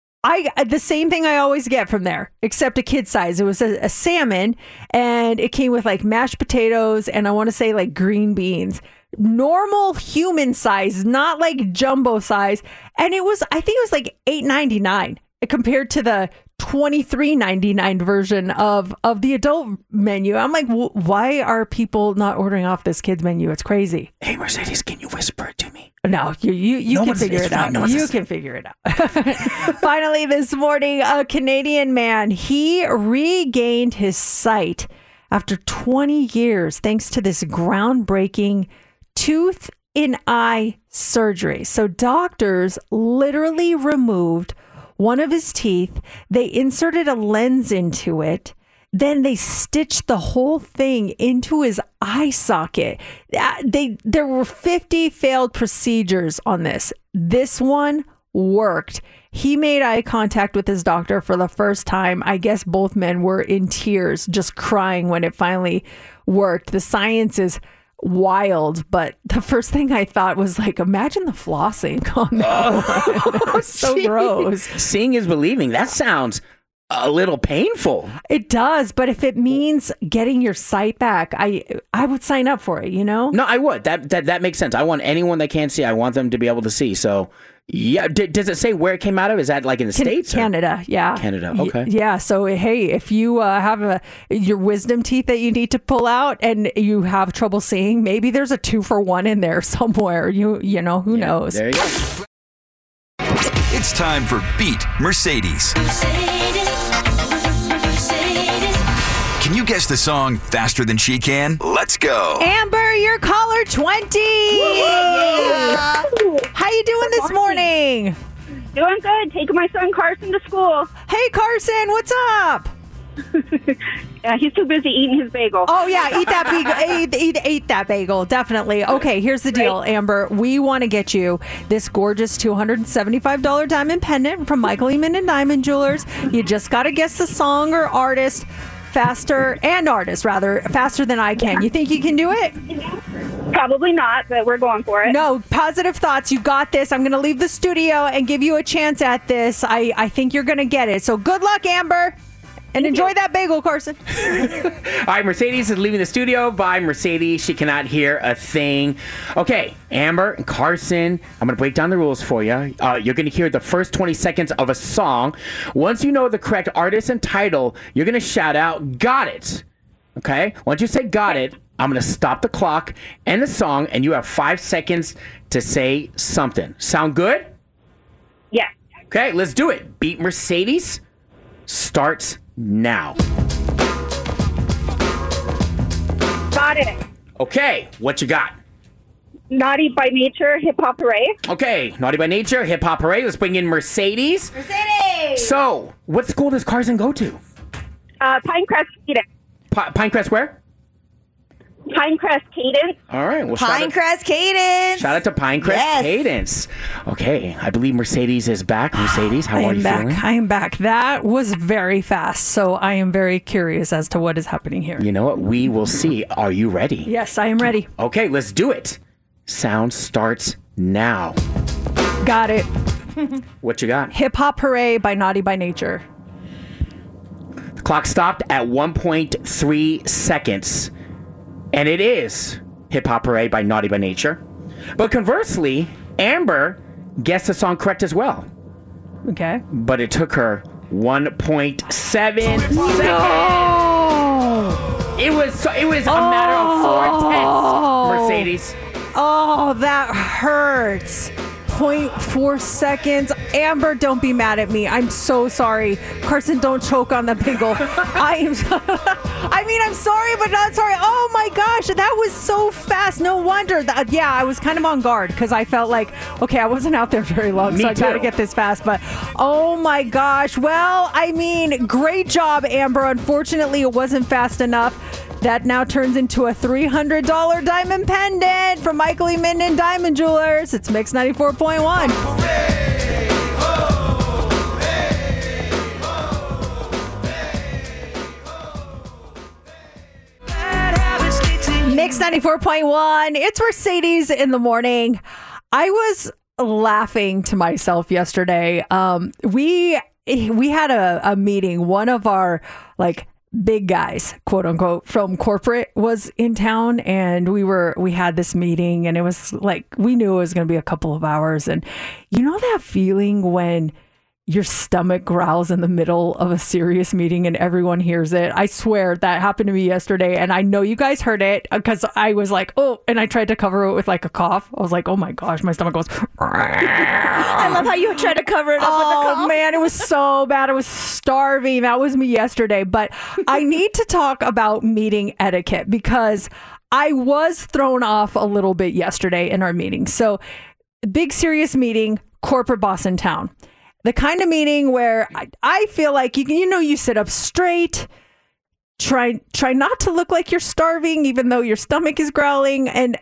I the same thing I always get from there, except a kid size. It was a, a salmon, and it came with like mashed potatoes, and I want to say like green beans. Normal human size, not like jumbo size. And it was, I think it was like eight ninety-nine compared to the twenty-three ninety-nine version of of the adult menu. I'm like, why are people not ordering off this kids menu? It's crazy. Hey, Mercedes, can you whisper it to me? No, you you, you no can figure it out. No you can figure it out. Finally, this morning, a Canadian man, he regained his sight after twenty years thanks to this groundbreaking tooth in eye surgery. So doctors literally removed one of his teeth. They inserted a lens into it. Then they stitched the whole thing into his eye socket. They there were fifty failed procedures on this. This one worked. He made eye contact with his doctor for the first time. I guess both men were in tears, just crying when it finally worked. The science is wild, but the first thing I thought was like, imagine the flossing on that. Oh, so geez. gross. Seeing is believing. That sounds a little painful. It does, but if it means getting your sight back, I I would sign up for it, you know? No, I would. That that that makes sense. I want anyone that can't see, I want them to be able to see. So, yeah. D- does it say where it came out of? Is that like in the Can- States? or- Canada, yeah. Canada, Y- okay. yeah, so hey, if you uh, have a your wisdom teeth that you need to pull out and you have trouble seeing, maybe there's a two for one in there somewhere. You you know, who knows? There you go. It's time for Beat Mercedes. Can you guess the song faster than she can? Let's go. Amber, you're caller twenty. Yeah. How you doing this morning? Doing good. Taking my son Carson to school. Hey, Carson, what's up? Yeah, he's too busy eating his bagel. Oh yeah, eat that bagel. eat, eat, eat that bagel, definitely. Okay, here's the deal, Amber. We want to get you this gorgeous two hundred seventy-five dollars diamond pendant from Michael Eamon and Diamond Jewelers. You just got to guess the song or artist faster, and artist rather, faster than I can. You think you can do it? Probably not, but we're going for it. No, positive thoughts. You got this. I'm going to leave the studio and give you a chance at this. I, I think you're going to get it. So good luck, Amber. And enjoy that bagel, Carson. All right, Mercedes is leaving the studio. Bye, Mercedes. She cannot hear a thing. Okay, Amber and Carson, I'm going to break down the rules for you. Uh, you're going to hear the first twenty seconds of a song. Once you know the correct artist and title, you're going to shout out, got it. Okay? Once you say got it, I'm going to stop the clock and the song, and you have five seconds to say something. Sound good? Yeah. Okay, let's do it. Beat Mercedes starts now. Got it. Okay, what you got? Naughty by Nature, Hip Hop Hooray. Okay, Naughty by Nature, Hip Hop Hooray. Let's bring in Mercedes. Mercedes! So, what school does Carson go to? Uh, Pinecrest Cadence. P- Pinecrest where? Pinecrest Cadence. All right. Well, shout out, Pinecrest Cadence. shout out to Pinecrest Yes. Cadence. Okay, I believe Mercedes is back. Mercedes, how I are am you back. feeling? I am back. That was very fast. So I am very curious as to what is happening here. You know what? We will see. Are you ready? Yes, I am ready. Okay, let's do it. Sound starts now. Got it. What you got? Hip Hop Hooray by Naughty by Nature. The clock stopped at one point three seconds. And it is Hip Hop Hooray by Naughty by Nature. But conversely, Amber guessed the song correct as well. Okay. But it took her one point seven seconds. No! It was so, it was a oh. matter of four tenths, Mercedes. Oh, that hurts. zero point four seconds. Amber, don't be mad at me. I'm so sorry. Carson, don't choke on the bagel. I am. I mean, I'm sorry, but not sorry. Oh my gosh, that was so fast. No wonder. That, yeah, I was kind of on guard because I felt like, okay, I wasn't out there very long, me so I got to get this fast. But oh my gosh. Well, I mean, great job, Amber. Unfortunately, it wasn't fast enough. That now turns into a three hundred dollars diamond pendant from Michael E. Minden Diamond Jewelers. It's Mix ninety-four point one. Mix ninety-four point one. It's Mercedes in the morning. I was laughing to myself yesterday. Um, we we had a, a meeting. One of our like big guys, quote unquote, from corporate was in town, and we were we had this meeting, and it was like we knew it was going to be a couple of hours. And you know that feeling when your stomach growls in the middle of a serious meeting and everyone hears it? I swear that happened to me yesterday, and I know you guys heard it because I was like, oh, and I tried to cover it with like a cough. I was like, oh my gosh, my stomach goes. I love how you tried to cover it up oh, with a cough. Oh man, it was so bad. I was starving. That was me yesterday. But I need to talk about meeting etiquette because I was thrown off a little bit yesterday in our meeting. So big serious meeting, corporate boss in town. The kind of meeting where I, I feel like, you you know, you sit up straight, try try not to look like you're starving, even though your stomach is growling. And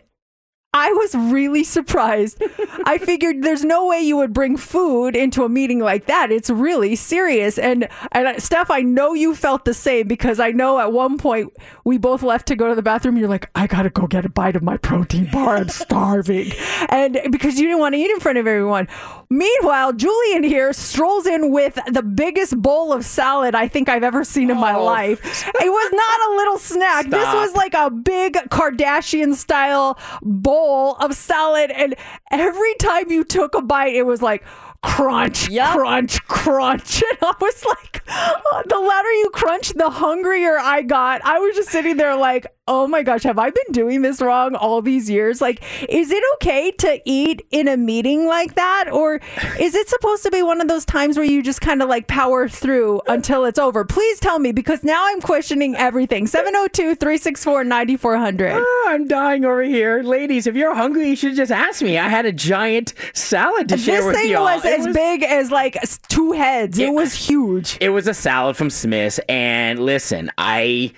I was really surprised. I figured there's no way you would bring food into a meeting like that. It's really serious. And, and Steph, I know you felt the same because I know at one point we both left to go to the bathroom. You're like, I got to go get a bite of my protein bar. I'm starving. And because you didn't want to eat in front of everyone. Meanwhile, Julian here strolls in with the biggest bowl of salad I think I've ever seen in my oh. life. It was not a little snack. Stop. This was like a big Kardashian style bowl of salad, and every time you took a bite it was like crunch, yep. crunch, crunch. And I was like, oh, the louder you crunch, the hungrier I got. I was just sitting there like, oh my gosh, have I been doing this wrong all these years? Like, is it okay to eat in a meeting like that? Or is it supposed to be one of those times where you just kind of like power through until it's over? Please tell me, because now I'm questioning everything. seven oh two, three six four, nine four hundred. Oh, I'm dying over here. Ladies, if you're hungry, you should just ask me. I had a giant salad to share with you. y'all. This thing was as was, big as like two heads. It, it was huge. It was a salad from Smith's. And listen, I...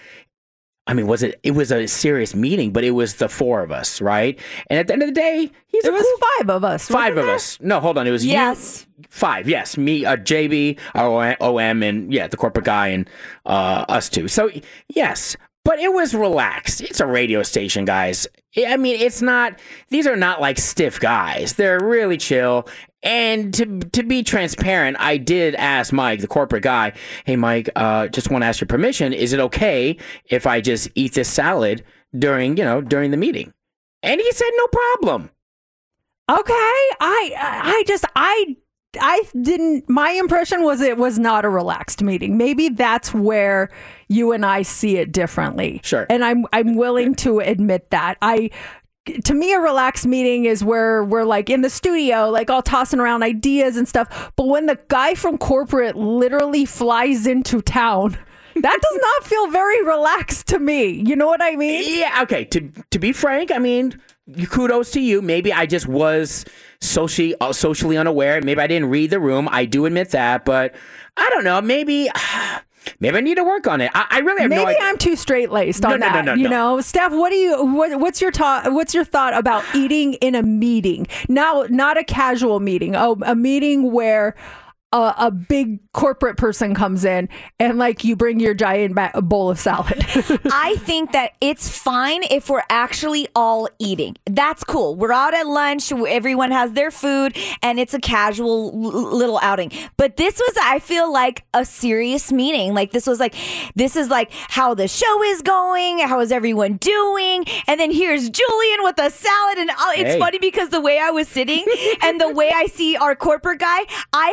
I mean, was it? It was a serious meeting, but it was the four of us, right? And at the end of the day, he's it a was cool, five of us. Five of there? us. No, hold on. It was yes, you, five. Yes, me, uh, J B, our O M, and yeah, the corporate guy, and uh, us two. So yes, but it was relaxed. It's a radio station, guys. I mean, it's not. These are not like stiff guys. They're really chill. And to to be transparent, I did ask Mike, the corporate guy, hey, Mike, uh, just want to ask your permission. Is it okay if I just eat this salad during, you know, during the meeting? And he said, no problem. Okay. I, I just, I, I didn't, my impression was it was not a relaxed meeting. Maybe that's where you and I see it differently. Sure. And I'm, I'm willing to admit that. I, To me, a relaxed meeting is where we're like in the studio, like all tossing around ideas and stuff. But when the guy from corporate literally flies into town, that does not feel very relaxed to me. You know what I mean? Yeah. Okay. To to be frank, I mean, kudos to you. Maybe I just was socially uh, socially unaware. Maybe I didn't read the room. I do admit that, but I don't know. Maybe. Maybe I need to work on it. I, I really have Maybe no idea. Maybe I'm too straight laced on no, no, that. No, no, no, you no. know, Steph, what do you? What, what's your thought? What's your thought about eating in a meeting? Now, not a casual meeting. Oh, a meeting where a, a big corporate person comes in and like you bring your giant ba- bowl of salad. I think that it's fine if we're actually all eating. That's cool. We're out at lunch. Everyone has their food and it's a casual l- little outing. But this was, I feel like, a serious meeting. Like this was like, this is like how the show is going. How is everyone doing? And then here's Julian with a salad. And uh, it's hey. funny because the way I was sitting and the way I see our corporate guy, I had to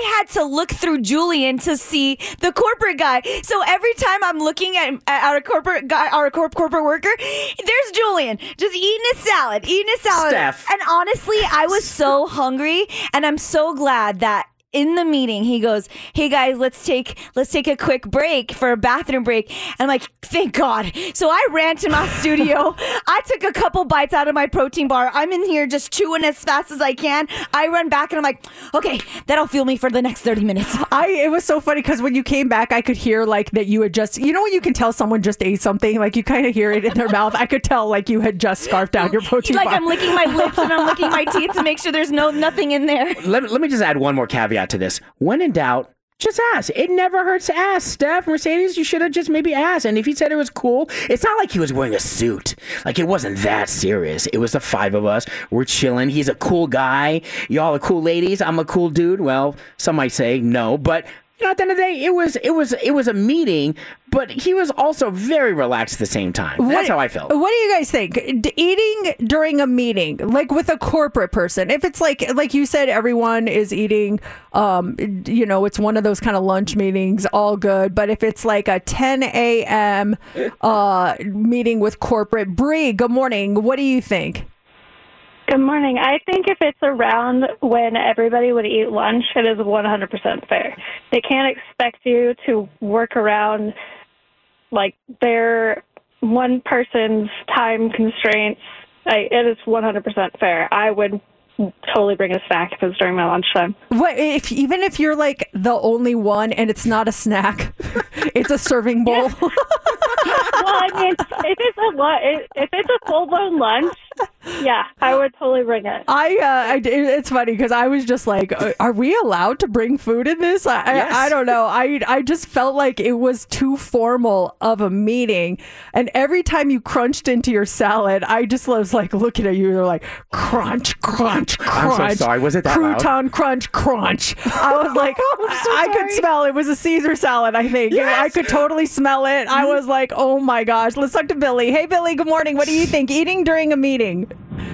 look through Julian to see the corporate guy. So every time I'm looking at, at our corporate guy, our corp- corporate worker, there's Julian just eating his salad, eating his salad. Steph. And honestly, I was so hungry, and I'm so glad that in the meeting he goes, hey guys, let's take let's take a quick break for a bathroom break. And I'm like, thank God. So I ran to my studio. I took a couple bites out of my protein bar. I'm in here just chewing as fast as I can. I run back and I'm like, okay, that'll fuel me for the next thirty minutes. I it was so funny because when you came back, I could hear like that you had just, you know when you can tell someone just ate something, like you kind of hear it in their mouth. I could tell like you had just scarfed down your protein like bar. I'm licking my lips and I'm licking my teeth to make sure there's no nothing in there. Let me, let me just add one more caveat to this. When in doubt, just ask. It never hurts to ask. Steph, Mercedes, you should have just maybe asked. And if he said it was cool, it's not like he was wearing a suit. Like, it wasn't that serious. It was the five of us. We're chilling. He's a cool guy. Y'all are cool ladies. I'm a cool dude. Well, some might say no, but you know, at the end of the day, it was it was it was a meeting, but he was also very relaxed at the same time. That's What- how I felt. What do you guys think? D- eating during a meeting, like with a corporate person, if it's like like you said, everyone is eating, um, you know, it's one of those kind of lunch meetings, all good. But if it's like a ten a.m. uh, meeting with corporate, Bree, good morning. What do you think? Good morning. I think if it's around when everybody would eat lunch, it is one hundred percent fair. They can't expect you to work around like their one person's time constraints. I, it is one hundred percent fair. I would totally bring a snack if it's during my lunchtime. What if even if you're like the only one and it's not a snack, it's a serving bowl? Well, I mean, if it's a lu- if it's a full blown lunch, yeah, I would totally bring it. I, uh, I it's funny because I was just like, uh, are we allowed to bring food in this? I, Yes. I, I don't know. I, I just felt like it was too formal of a meeting. And every time you crunched into your salad, I just was like looking at you. They're like, crunch, crunch, crunch. I'm so sorry. Was it that loud? Crouton crunch, crunch. I was like, I could smell it. It was a Caesar salad, I think. And I could totally smell it. I was like, oh my gosh. Let's talk to Billy. Hey, Billy, good morning. What do you think? Eating during a meeting?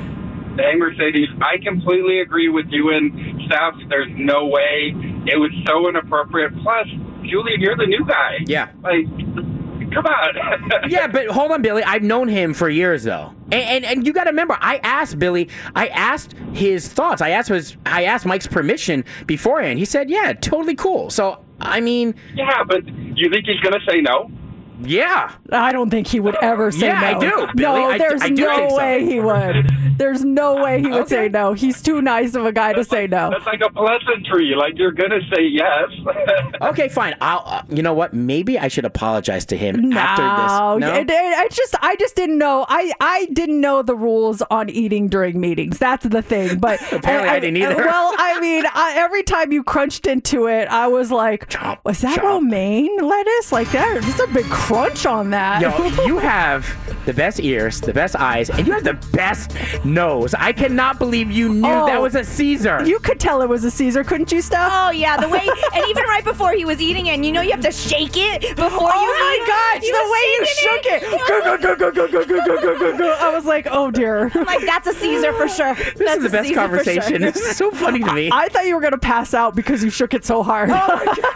Hey, Mercedes, I completely agree with you and Steph. There's no way. It was so inappropriate. Plus, Julian, you're the new guy. Yeah. Like, come on. Yeah, but hold on, Billy. I've known him for years, though, and and, and you got to remember, I asked Billy. I asked his thoughts. I asked his. I asked Mike's permission beforehand. He said, "Yeah, totally cool." So, I mean, Yeah, but you think he's going to say no? yeah. I don't think he would ever say Yeah, no. I do, Billy. No, I- there's I do no think so. way he would. There's no way he would say no. He's too nice of a guy to say no. That's like a pleasantry. Like, you're going to say yes. Okay, fine. I'll. Uh, you know what? Maybe I should apologize to him No, after this. No. It, it, I just, I just didn't know. I, I didn't know the rules on eating during meetings. That's the thing. But Apparently I didn't either. Well, I mean, I, every time you crunched into it, I was like, was that romaine lettuce? Like that? There's a big crunch on that. Yo, you have the best ears, the best eyes, and you have the best nose. I cannot believe you knew Oh, that was a Caesar. You could tell it was a Caesar, couldn't you, Steph? Oh yeah, the way, and even right before he was eating it, and you know you have to shake it before Oh you my eat gosh, He the was way you shaking shook it. Go, go, go, go, go, go, go, go, go, go, go. I was like, oh dear. I'm like, that's a Caesar for sure. This That's is the a best Caesar for sure. conversation. This is so funny to me. I thought you were going to pass out because you shook it so hard. Oh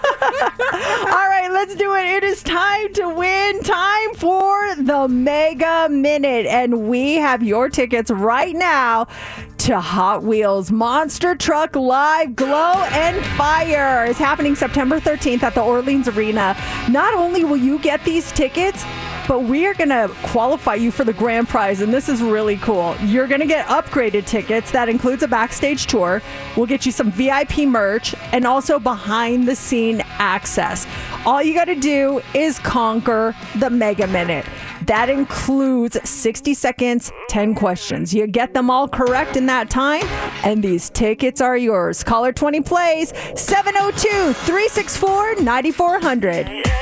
All right, let's do it. It is time to win. Time for the Mega Minute. And we have your tickets right now to Hot Wheels Monster Truck Live Glow and Fire. It's happening September thirteenth at the Orleans Arena. Not only will you get these tickets, but we are going to qualify you for the grand prize, and this is really cool. You're going to get upgraded tickets. That includes a backstage tour. We'll get you some V I P merch and also behind-the-scene access. All you got to do is conquer the Mega Minute. That includes sixty seconds, ten questions. You get them all correct in that time, and these tickets are yours. Caller twenty plays, seven oh two, three six four, nine four hundred.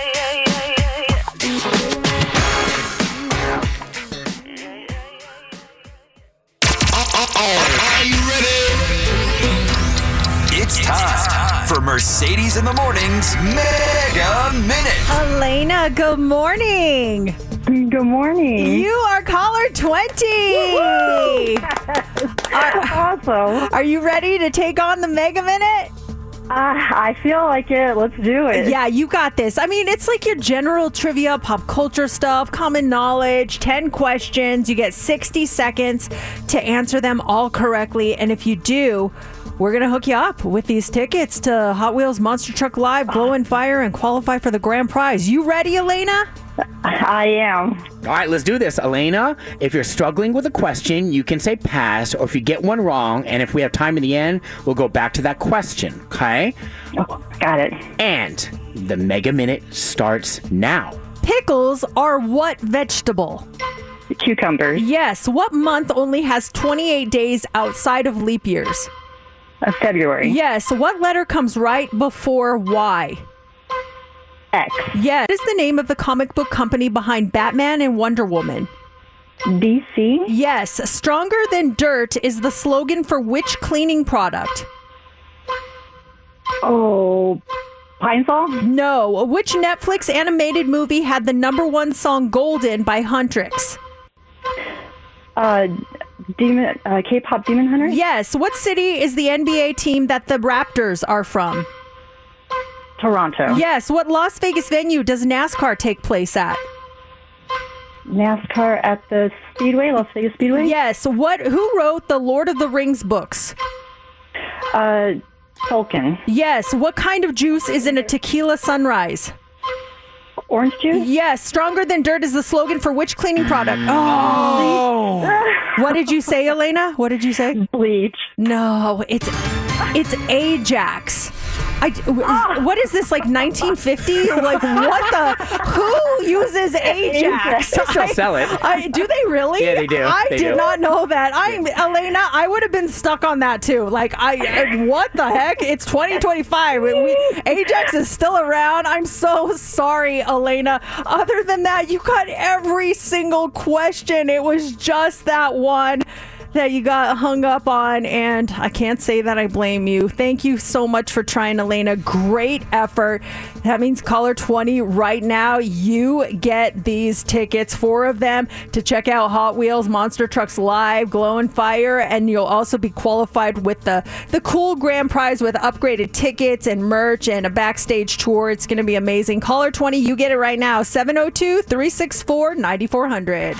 Are you ready? It's time for Mercedes in the Morning's Mega Minute. Elena, good morning. Good morning. You are caller twenty. Awesome. Are you ready to take on the Mega Minute? Uh, I feel like it. Let's do it. Yeah, you got this. I mean, it's like your general trivia, pop culture stuff, common knowledge, ten questions. You get sixty seconds to answer them all correctly. And if you do, we're going to hook you up with these tickets to Hot Wheels Monster Truck Live, Glow and Fire, and qualify for the grand prize. You ready, Elena? I am. All right, let's do this. Elena, if you're struggling with a question, you can say pass, or if you get one wrong, and if we have time in the end, we'll go back to that question, okay? Oh, got it. And the Mega Minute starts now. Pickles are what vegetable? Cucumbers. Yes. What month only has twenty-eight days outside of leap years? Uh, February. Yes. What letter comes right before Y? X. Yes. What is the name of the comic book company behind Batman and Wonder Woman? D C. Yes. Stronger than dirt is the slogan for which cleaning product? Oh, Pine Sol? No. Which Netflix animated movie had the number one song Golden by Huntrix? Uh, Demon, uh, K-pop Demon Hunter? Yes. What city is the N B A team that the Raptors are from? Toronto. Yes. What Las Vegas venue does NASCAR take place at? NASCAR at the Speedway, Las Vegas Speedway? Yes. What? Who wrote the Lord of the Rings books? Uh, Tolkien. Yes. What kind of juice is in a tequila sunrise? Orange juice? Yes. Stronger than dirt is the slogan for which cleaning product? Oh. What did you say, Elena? What did you say? Bleach. No, it's it's Ajax. I, what is this, like nineteen fifty? Like, what the? Who uses Ajax? They still sell it. I, I, do they really? Yeah, they do. I They did do. not know that. I'm Elena. I would have been stuck on that too. Like, I, I what the heck? It's twenty twenty-five. We, we, Ajax is still around. I'm so sorry, Elena. Other than that, you got every single question. It was just that one that you got hung up on, and I can't say that I blame you. Thank you so much for trying, Elena. Great effort. That means caller twenty right now. You get these tickets, four of them, to check out Hot Wheels Monster Trucks Live, Glow and Fire, and you'll also be qualified with the, the cool grand prize with upgraded tickets and merch and a backstage tour. It's going to be amazing. Caller twenty, you get it right now. seven oh two, three six four, nine four hundred.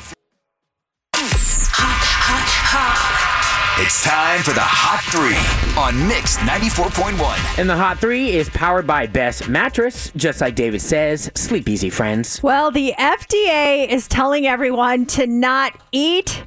It's time for the Hot Three on Mix ninety-four point one. And the Hot Three is powered by Best Mattress. Just like David says, sleep easy, friends. Well, the F D A is telling everyone to not eat,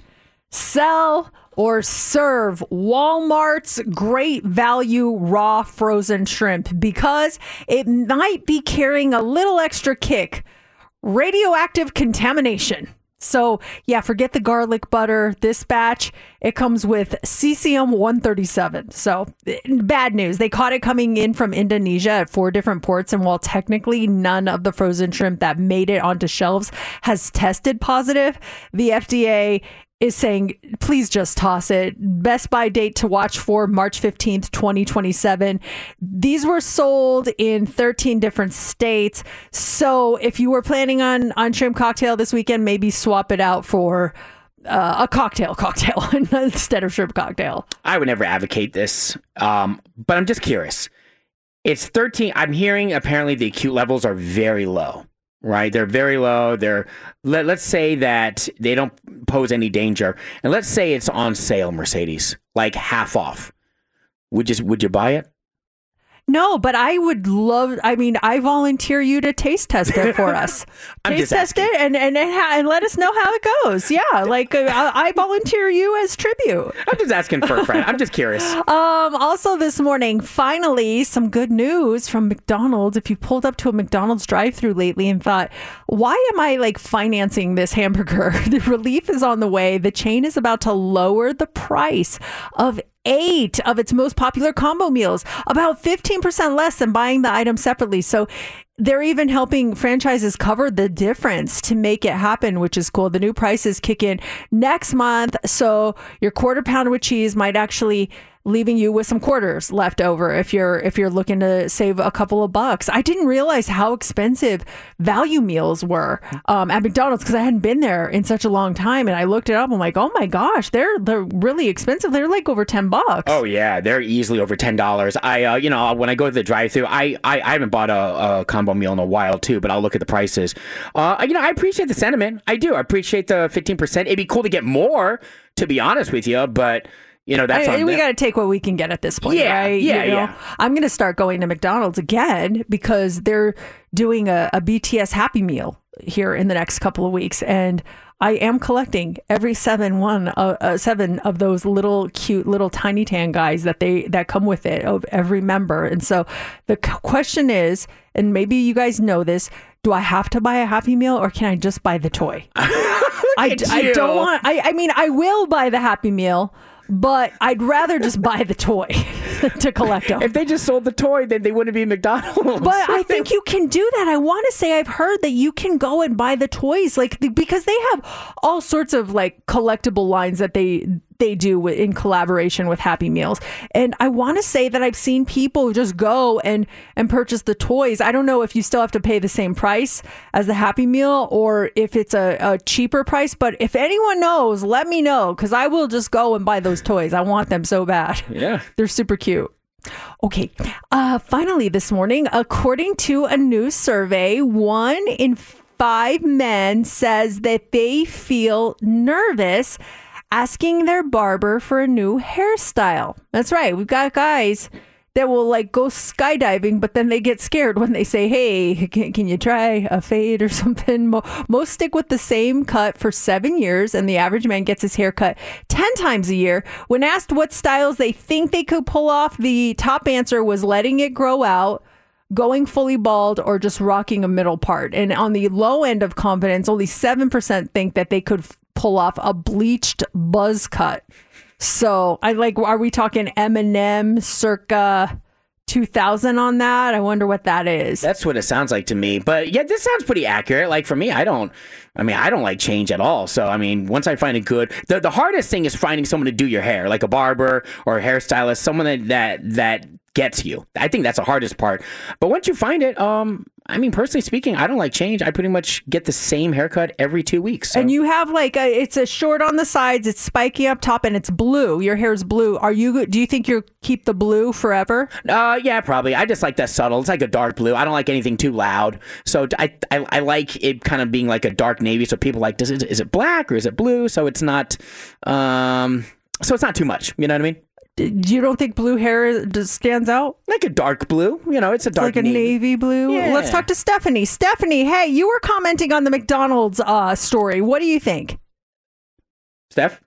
sell, or serve Walmart's Great Value raw frozen shrimp because it might be carrying a little extra kick: radioactive contamination. So, yeah, forget the garlic butter. This batch, it comes with cesium one thirty-seven. So, bad news. They caught it coming in from Indonesia at four different ports. And while technically none of the frozen shrimp that made it onto shelves has tested positive, the F D A is saying, please just toss it. Best buy date to watch for March fifteenth, twenty twenty-seven. These were sold in thirteen different states. So if you were planning on, on shrimp cocktail this weekend, maybe swap it out for uh, a cocktail cocktail instead of shrimp cocktail. I would never advocate this, um, but I'm just curious. It's thirteen. I'm hearing apparently the acute levels are very low. Right, they're very low. They're let, let's say that they don't pose any danger, and let's say it's on sale, Mercedes, like half off. Would you would you buy it? No, but I would love. I mean, I volunteer you to taste test it for us. I'm taste just test it and and and, ha- and let us know how it goes. Yeah, like uh, I, I volunteer you as tribute. I'm just asking for a friend. I'm just curious. Um. Also, this morning, finally, some good news from McDonald's. If you pulled up to a McDonald's drive-thru lately and thought, "Why am I like financing this hamburger?" The relief is on the way. The chain is about to lower the price of eight of its most popular combo meals, about fifteen percent less than buying the item separately. So they're even helping franchises cover the difference to make it happen, which is cool. The new prices kick in next month. So your quarter pounder with cheese might actually leaving you with some quarters left over if you're if you're looking to save a couple of bucks. I didn't realize how expensive value meals were um, at McDonald's because I hadn't been there in such a long time, and I looked it up. I'm like, oh my gosh, they're they're really expensive. They're like over ten bucks. Oh yeah, they're easily over ten dollars. I uh, you know when I go to the drive-thru, I, I I haven't bought a, a combo meal in a while too, but I'll look at the prices. Uh, you know I appreciate the sentiment. I do. I appreciate the fifteen percent. It'd be cool to get more, to be honest with you, but. You know, that's I, on we them. got to take what we can get at this point, Yeah, right? yeah, You know? yeah. I'm going to start going to McDonald's again because they're doing a, a B T S Happy Meal here in the next couple of weeks, and I am collecting every seven one uh, uh, seven of those little cute little tiny tan guys that they that come with it of every member. And so the c- question is, and maybe you guys know this, do I have to buy a Happy Meal or can I just buy the toy? I, at I you. don't want. I, I mean, I will buy the Happy Meal. But I'd rather just buy the toy to collect them. If they just sold the toy, then they wouldn't be McDonald's. But I think you can do that. I want to say I've heard that you can go and buy the toys, like the, because they have all sorts of like collectible lines that they they do in collaboration with Happy Meals. And I want to say that I've seen people just go and and purchase the toys. I don't know if you still have to pay the same price as the Happy Meal or if it's a, a cheaper price. But if anyone knows, let me know because I will just go and buy those toys. I want them so bad. Yeah. They're super cute. Okay. Uh, finally, this morning, according to a new survey, one in five men says that they feel nervous asking their barber for a new hairstyle. That's right. We've got guys that will like go skydiving, but then they get scared when they say, hey, can, can you try a fade or something? Mo- most stick with the same cut for seven years, and the average man gets his hair cut ten times a year. When asked what styles they think they could pull off, the top answer was letting it grow out, going fully bald, or just rocking a middle part. And on the low end of confidence, only seven percent think that they could f- pull off a bleached buzz cut. So I like, are we talking Eminem circa two thousand on that? I wonder what that is. That's what it sounds like to me. But yeah, this sounds pretty accurate. Like for me, I don't, I mean, I don't like change at all. So, I mean, once I find a good, the, the hardest thing is finding someone to do your hair, like a barber or a hairstylist, someone that, that, that gets you. I think that's the hardest part. But once you find it, um, I mean, personally speaking, I don't like change. I pretty much get the same haircut every two weeks. So. And you have like a, it's a short on the sides, it's spiky up top, and it's blue. Your hair's blue. Are you? Do you think you'll keep the blue forever? Uh, yeah, probably. I just like that subtle. It's like a dark blue. I don't like anything too loud. So I, I, I like it kind of being like a dark navy. So people like, does it, is it black or is it blue? So it's not, um, so it's not too much. You know what I mean? You don't think blue hair just stands out? Like a dark blue. You know, it's a dark like a navy, navy blue. Yeah. Let's talk to Stephanie. Stephanie, hey, you were commenting on the McDonald's uh, story. What do you think? Steph?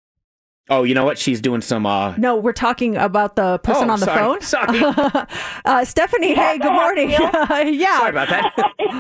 Oh, you know what? She's doing some... Uh... No, we're talking about the person oh, on the sorry. phone. Sorry. uh, Stephanie, hey, good morning. yeah. Sorry about that.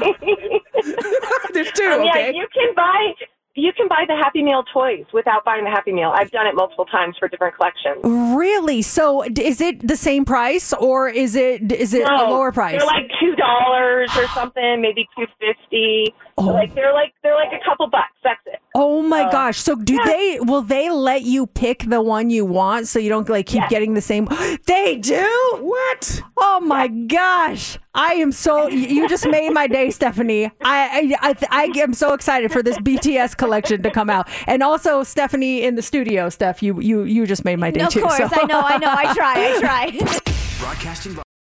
There's two, um, okay. Yeah, you can buy... You can buy the Happy Meal toys without buying the Happy Meal. I've done it multiple times for different collections. Really? So is it the same price or is it is it no, a lower price? They're like two dollars or something, maybe two fifty. Oh. Like they're like they're like a couple bucks. That's it. Oh my uh, gosh! So do yeah. they? Will they let you pick the one you want so you don't like keep yes. getting the same? They do. What? Oh my gosh! I am so. You just made my day, Stephanie. I I I, I am so excited for this B T S collection to come out, and also Stephanie in the studio. Steph, you you you just made my day of too. Of course, so. I know, I know. I try, I try. Broadcasting.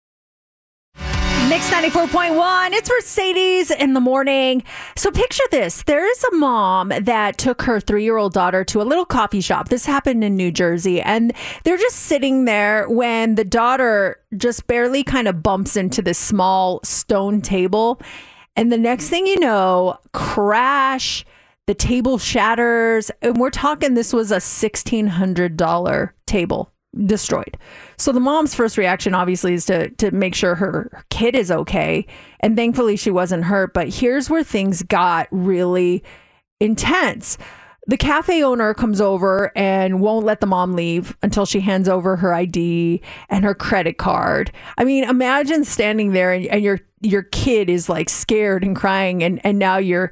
Mix ninety-four point one. It's Mercedes in the morning. So picture this. There is a mom that took her three-year-old daughter to a little coffee shop. This happened in New Jersey. And they're just sitting there when the daughter just barely kind of bumps into this small stone table. And the next thing you know, crash, the table shatters. And we're talking this was a sixteen hundred dollars table. Destroyed. So the mom's first reaction obviously is to to make sure her, her kid is okay, and thankfully she wasn't hurt. But here's where things got really intense. The cafe owner comes over and won't let the mom leave until she hands over her I D and her credit card. I mean, imagine standing there and, and your your kid is like scared and crying, and and now you're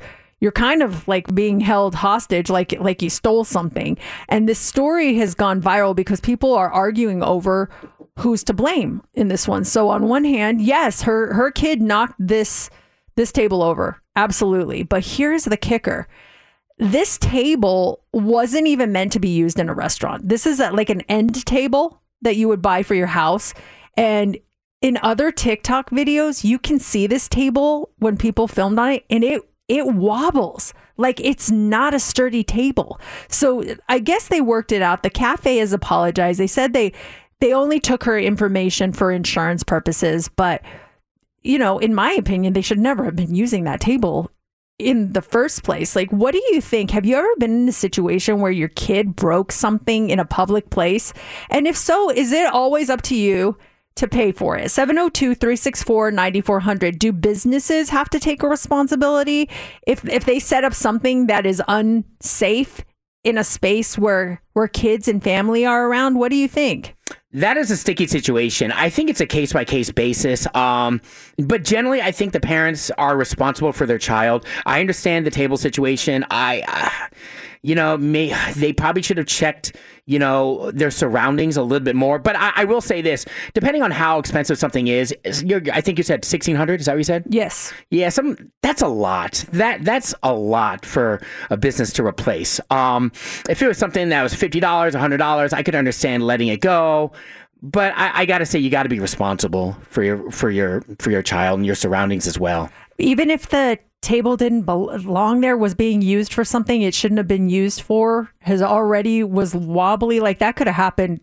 you're kind of like being held hostage, like like you stole something. And this story has gone viral because people are arguing over who's to blame in this one. So on one hand, yes, her her kid knocked this this table over. Absolutely. But here's the kicker. This table wasn't even meant to be used in a restaurant. This is a, like an end table that you would buy for your house. And in other TikTok videos, you can see this table when people filmed on it, and it it wobbles. Like it's not a sturdy table. So I guess they worked it out. The cafe has apologized. They said they they only took her information for insurance purposes. But, you know, in my opinion, they should never have been using that table in the first place. Like, what do you think? Have you ever been in a situation where your kid broke something in a public place? And if so, is it always up to you to pay for it? seven oh two, three six four, nine four hundred. Do businesses have to take a responsibility if if they set up something that is unsafe in a space where where kids and family are around? What do you think? That is a sticky situation. I think it's a case by case basis. Um, but generally, I think the parents are responsible for their child. I understand the table situation. I, uh, you know, may, they probably should have checked, you know, their surroundings a little bit more. But I, I will say this, depending on how expensive something is, you're, I think you said sixteen hundred dollars. Is that what you said? Yes. Yeah, some that's a lot. That That's a lot for a business to replace. Um, if it was something that was fifty dollars, one hundred dollars, I could understand letting it go. But I, I got to say, you got to be responsible for your for your for your child and your surroundings as well. Even if the table didn't belong there, was being used for something it shouldn't have been used for, has already was wobbly, like that could have happened.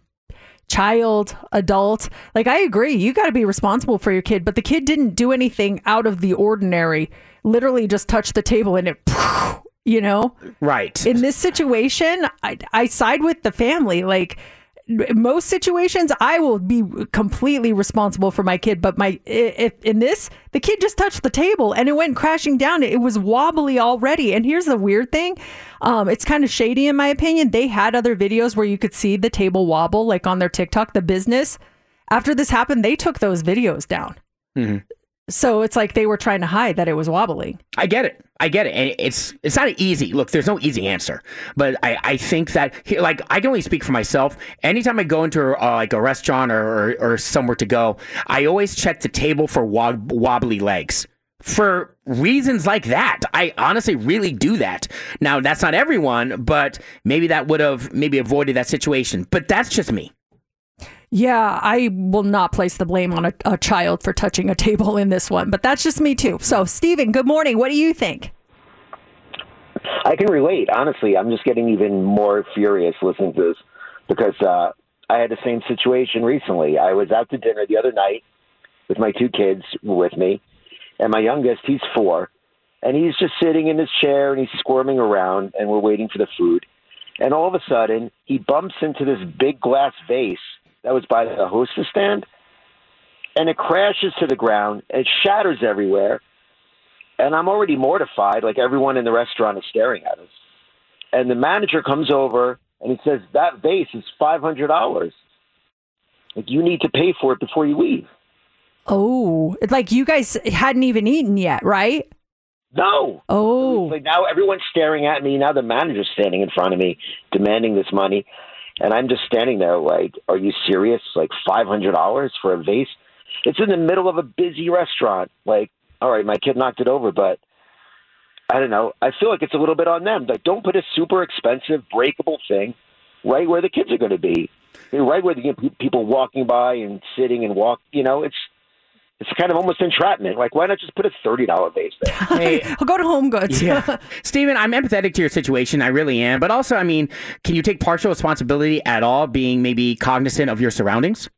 Child, adult, like I agree, you got to be responsible for your kid, but the kid didn't do anything out of the ordinary. Literally just touched the table and it, you know, right. In this situation, I, I side with the family. Like most situations, I will be completely responsible for my kid. But my if in this, the kid just touched the table and it went crashing down. It was wobbly already. And here's the weird thing. Um, it's kind of shady in my opinion. They had other videos where you could see the table wobble, like on their TikTok, the business. After this happened, they took those videos down. Mm-hmm. So it's like they were trying to hide that it was wobbling. I get it. I get it. And it's it's not easy. Look, there's no easy answer. But I, I think that, like, I can only speak for myself. Anytime I go into uh, like a restaurant or, or, or somewhere to go, I always check the table for wob- wobbly legs. For reasons like that. I honestly really do that. Now, that's not everyone, but maybe that would have maybe avoided that situation. But that's just me. Yeah, I will not place the blame on a, a child for touching a table in this one, but that's just me too. So, Steven, good morning. What do you think? I can relate. Honestly, I'm just getting even more furious listening to this because uh, I had the same situation recently. I was out to dinner the other night with my two kids with me, and my youngest, he's four, and he's just sitting in his chair and he's squirming around, and we're waiting for the food. And all of a sudden, he bumps into this big glass vase that was by the hostess stand, and it crashes to the ground and it shatters everywhere. And I'm already mortified, like everyone in the restaurant is staring at us. And the manager comes over and he says, that vase is five hundred dollars. Like, you need to pay for it before you leave. Oh, it's like you guys hadn't even eaten yet, right? No. Oh. Like now everyone's staring at me. Now the manager's standing in front of me demanding this money. And I'm just standing there like, are you serious? Like five hundred dollars for a vase? It's in the middle of a busy restaurant. Like, all right, my kid knocked it over, but I don't know. I feel like it's a little bit on them. Like, don't put a super expensive, breakable thing right where the kids are going to be. Right where the you know, people walking by and sitting and walk, you know, it's it's kind of almost entrapment. Like, why not just put a thirty dollars vase there? Hey, I'll go to Home Goods. Yeah. Steven, I'm empathetic to your situation. I really am. But also, I mean, can you take partial responsibility at all, being maybe cognizant of your surroundings?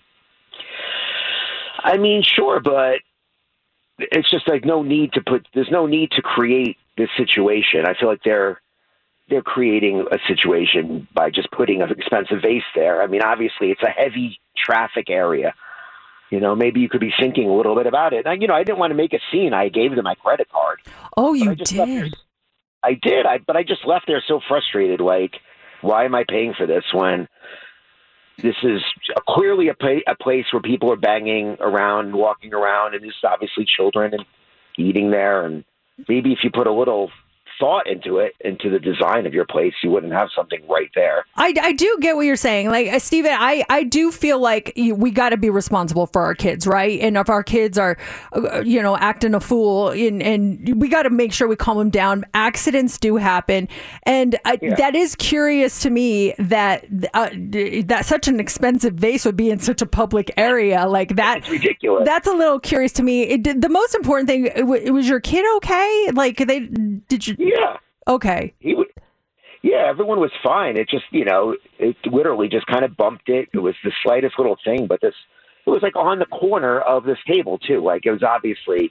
I mean, sure, but it's just like no need to put, there's no need to create this situation. I feel like they're, they're creating a situation by just putting an expensive vase there. I mean, obviously it's a heavy traffic area. You know, maybe you could be thinking a little bit about it. And, you know, I didn't want to make a scene. I gave them my credit card. Oh, you did? There, I did. I, but I just left there so frustrated. Like, why am I paying for this when this is clearly a, pay, a place where people are banging around, walking around, and there's obviously children and eating there. And maybe if you put a little thought into it, into the design of your place, you wouldn't have something right there. I, I do get what you're saying. Like, uh, Steven, I, I do feel like you, we got to be responsible for our kids, right? And if our kids are, uh, you know, acting a fool, and, and we got to make sure we calm them down. Accidents do happen. And uh, Yeah. that is curious to me that uh, that such an expensive vase would be in such a public area like that. It's ridiculous. That's a little curious to me. It, the most important thing, it, w- was your kid okay? Like, they, did you? Yeah. Okay. He would. Yeah, everyone was fine. It just, you know, it literally just kind of bumped it. It was the slightest little thing, but this, it was like on the corner of this table too. Like it was obviously,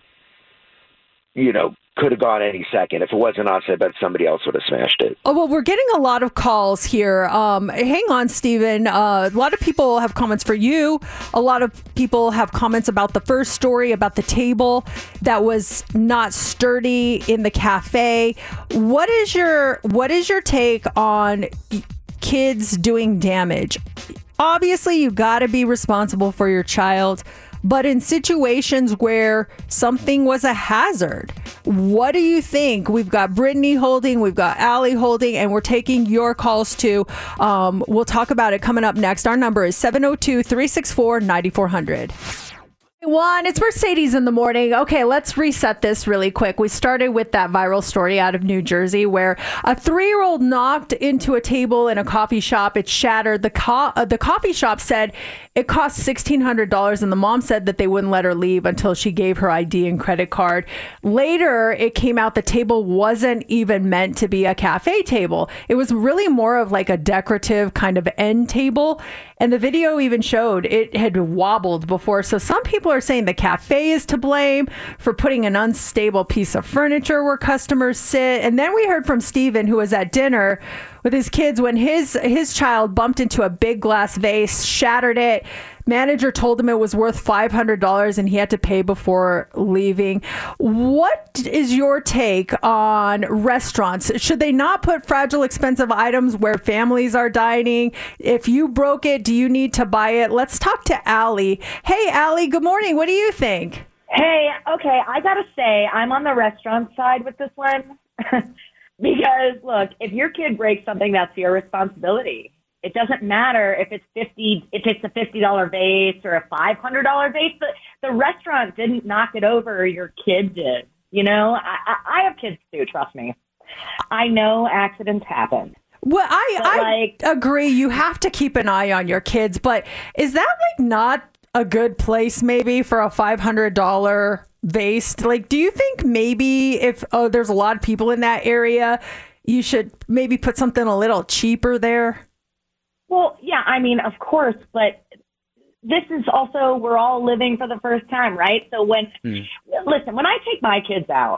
you know, could have gone any second. If it wasn't us, I bet somebody else would have smashed it. Oh, well, we're getting a lot of calls here. Um, hang on, Steven. Uh, a lot of people have comments for you. A lot of people have comments about the first story, about the table that was not sturdy in the cafe. What is your what is your take on kids doing damage? Obviously, you got to be responsible for your child. But in situations where something was a hazard, what do you think? We've got Brittany holding, we've got Allie holding, and we're taking your calls too. Um, we'll talk about it coming up next. Our number is seven oh two, three six four, nine four zero zero. One, it's Mercedes in the morning. Okay, let's reset this really quick. We started with that viral story out of New Jersey where a three-year-old knocked into a table in a coffee shop. It shattered. The co- uh, the coffee shop said it cost sixteen hundred dollars, and the mom said that they wouldn't let her leave until she gave her I D and credit card. Later, it came out the table wasn't even meant to be a cafe table. It was really more of like a decorative kind of end table. And the video even showed it had wobbled before. So some people are saying the cafe is to blame for putting an unstable piece of furniture where customers sit. And then we heard from Steven, who was at dinner with his kids when his his child bumped into a big glass vase, shattered it. Manager told him it was worth five hundred dollars and he had to pay before leaving. What is your take on restaurants? Should they not put fragile, expensive items where families are dining? If you broke it, do you need to buy it? Let's talk to Allie. Hey, Allie, good morning. What do you think? Hey, okay, I gotta say, I'm on the restaurant side with this one. Because, look, if your kid breaks something, that's your responsibility. It doesn't matter if it's fifty, if it's a fifty dollar vase or a five hundred dollar vase. The, the restaurant didn't knock it over. Your kid did. You know, I, I, I have kids too. Trust me. I know accidents happen. Well, I, But, I like- agree. You have to keep an eye on your kids. But is that like not a good place maybe for a five hundred dollars vase? Like, do you think maybe if oh, there's a lot of people in that area, you should maybe put something a little cheaper there? Well, yeah, I mean, of course, but this is also, we're all living for the first time, right? So when, listen, when I take my kids out,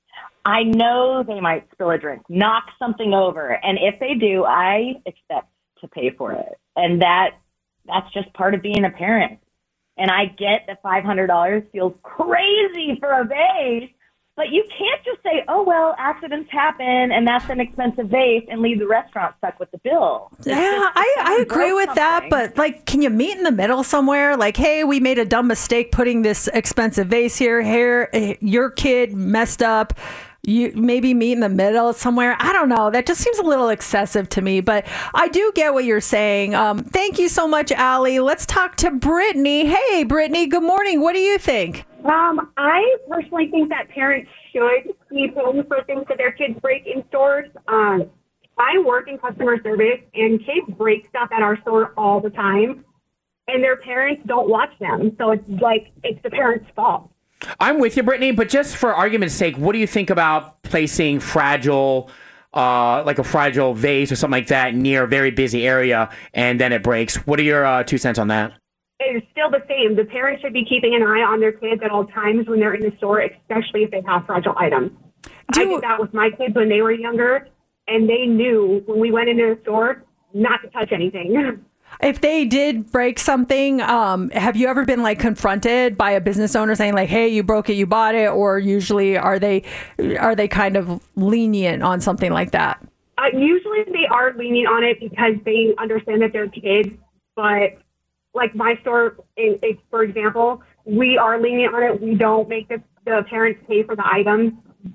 I know they might spill a drink, knock something over. And if they do, I expect to pay for it. And that that's just part of being a parent. And I get that five hundred dollars feels crazy for a vase, but you can't just say, oh, well, accidents happen and that's an expensive vase and leave the restaurant stuck with the bill. Yeah, I, I agree with that, but like, can you meet in the middle somewhere? Like, hey, we made a dumb mistake putting this expensive vase here. Here, eh, your kid messed up. You maybe meet in the middle somewhere. I don't know. That just seems a little excessive to me, but I do get what you're saying. Um, thank you so much, Allie. Let's talk to Brittany. Hey, Brittany, good morning. What do you think? Um, I personally think that parents should be paying for things that their kids break in stores. Um, I work in customer service, and kids break stuff at our store all the time, and their parents don't watch them. So it's like it's the parents' fault. I'm with you, Brittany, but just for argument's sake, what do you think about placing fragile, uh, like a fragile vase or something like that near a very busy area and then it breaks? What are your uh, two cents on that? It is still the same. The parents should be keeping an eye on their kids at all times when they're in the store, especially if they have fragile items. I did that with my kids when they were younger, and they knew when we went into the store not to touch anything. If they did break something, um, have you ever been like confronted by a business owner saying like, "Hey, you broke it, you bought it," or usually are they are they kind of lenient on something like that? Uh, usually they are lenient on it because they understand that they're kids. But like my store, in, in, for example, we are lenient on it. We don't make the, the parents pay for the items.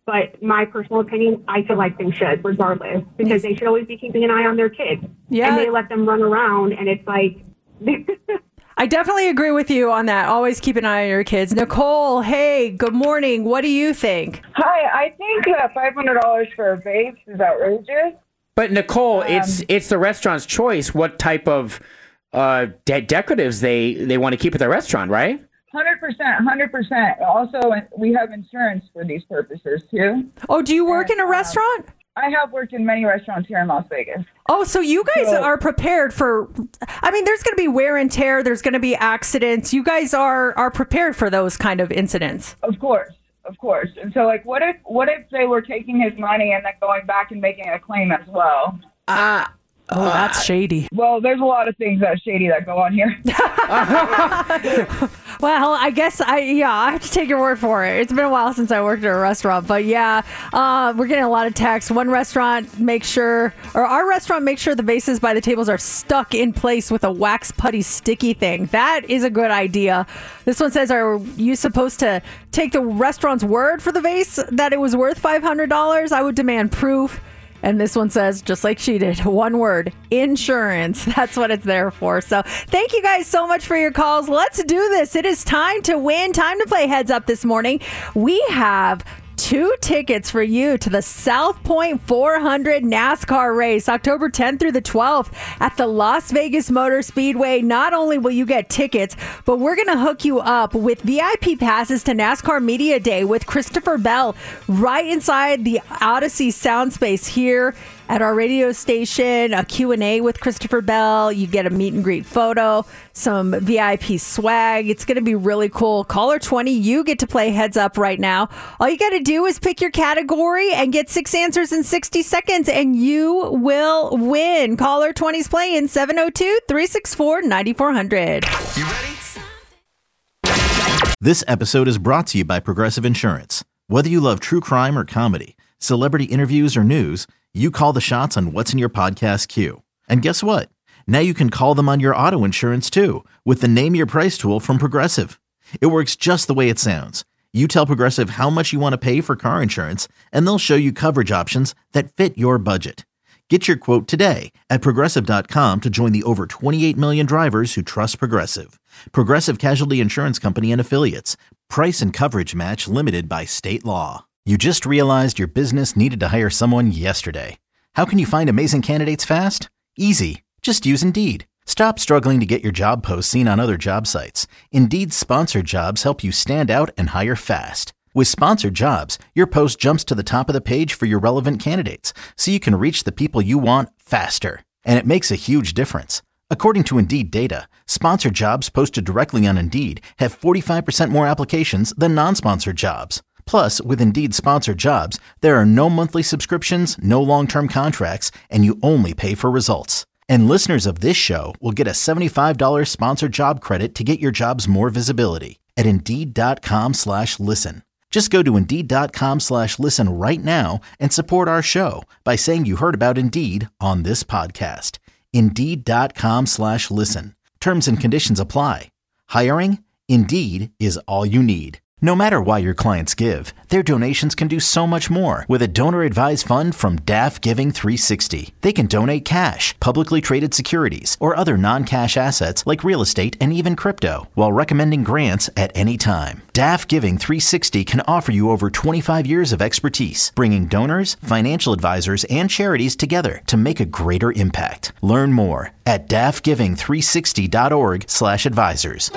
But my personal opinion, I feel like they should, regardless, because they should always be keeping an eye on their kids. Yeah. And they let them run around, and it's like... I definitely agree with you on that. Always keep an eye on your kids. Nicole, hey, good morning. What do you think? Hi, I think that five hundred dollars for a vase is outrageous. But Nicole, Um, it's it's the restaurant's choice what type of uh, de- decoratives they, they want to keep at their restaurant, right? one hundred percent, one hundred percent. Also, we have insurance for these purposes, too. Oh, do you work in a restaurant? I have worked in many restaurants here in Las Vegas. Oh, so you guys So- are prepared for, I mean, there's going to be wear and tear. There's going to be accidents. You guys are, are prepared for those kind of incidents. Of course, of course. And so, like, what if what if they were taking his money and then going back and making a claim as well? Uh, oh, that's shady. Well, there's a lot of things that are shady that go on here. Well, I guess I, yeah, I have to take your word for it. It's been a while since I worked at a restaurant, but yeah, uh, we're getting a lot of texts. One restaurant, make sure, or our restaurant, make sure the vases by the tables are stuck in place with a wax putty sticky thing. That is a good idea. This one says, are you supposed to take the restaurant's word for the vase that it was worth five hundred dollars? I would demand proof. And this one says, just like she did, one word, insurance. That's what it's there for. So thank you guys so much for your calls. Let's do this. It is time to win, time to play Heads Up this morning. We have two tickets for you to the South Point four hundred NASCAR race, October tenth through the twelfth at the Las Vegas Motor Speedway. Not only will you get tickets, but we're going to hook you up with V I P passes to NASCAR Media Day with Christopher Bell right inside the Odyssey sound space here at our radio station, a Q and A with Christopher Bell. You get a meet and greet photo, some V I P swag. It's going to be really cool. Caller twenty, you get to play Heads Up right now. All you got to do is pick your category and get six answers in sixty seconds, and you will win. Caller twenty's playing seven oh two, three six four, nine four hundred. This episode is brought to you by Progressive Insurance. Whether you love true crime or comedy, celebrity interviews or news, you call the shots on what's in your podcast queue. And guess what? Now you can call them on your auto insurance too with the Name Your Price tool from Progressive. It works just the way it sounds. You tell Progressive how much you want to pay for car insurance, and they'll show you coverage options that fit your budget. Get your quote today at Progressive dot com to join the over twenty-eight million drivers who trust Progressive. Progressive Casualty Insurance Company and Affiliates. Price and coverage match limited by state law. You just realized your business needed to hire someone yesterday. How can you find amazing candidates fast? Easy. Just use Indeed. Stop struggling to get your job posts seen on other job sites. Indeed's sponsored jobs help you stand out and hire fast. With sponsored jobs, your post jumps to the top of the page for your relevant candidates, so you can reach the people you want faster. And it makes a huge difference. According to Indeed data, sponsored jobs posted directly on Indeed have forty-five percent more applications than non-sponsored jobs. Plus, with Indeed sponsored jobs, there are no monthly subscriptions, no long-term contracts, and you only pay for results. And listeners of this show will get a seventy-five dollars sponsored job credit to get your jobs more visibility at Indeed.com slash listen. Just go to Indeed.com slash listen right now and support our show by saying you heard about Indeed on this podcast. Indeed.com slash listen. Terms and conditions apply. Hiring? Indeed is all you need. No matter why your clients give, their donations can do so much more with a donor-advised fund from D A F Giving three sixty. They can donate cash, publicly traded securities, or other non-cash assets like real estate and even crypto, while recommending grants at any time. D A F Giving three sixty can offer you over twenty-five years of expertise, bringing donors, financial advisors, and charities together to make a greater impact. Learn more at D A F giving three sixty dot org slash advisors.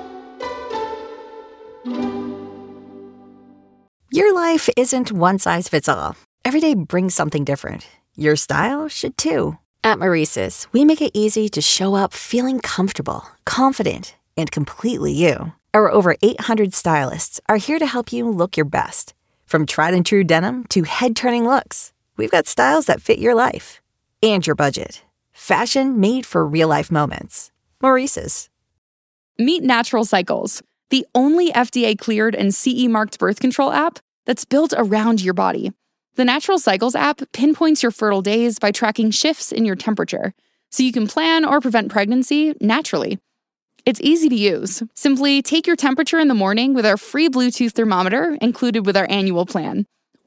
Your life isn't one size fits all. Every day brings something different. Your style should too. At Maurice's, we make it easy to show up feeling comfortable, confident, and completely you. Our over eight hundred stylists are here to help you look your best. From tried and true denim to head-turning looks, we've got styles that fit your life and your budget. Fashion made for real-life moments. Maurice's. Meet Natural Cycles, the only F D A-cleared and C E-marked birth control app that's built around your body. The Natural Cycles app pinpoints your fertile days by tracking shifts in your temperature, so you can plan or prevent pregnancy naturally. It's easy to use. Simply take your temperature in the morning with our free Bluetooth thermometer included with our annual plan.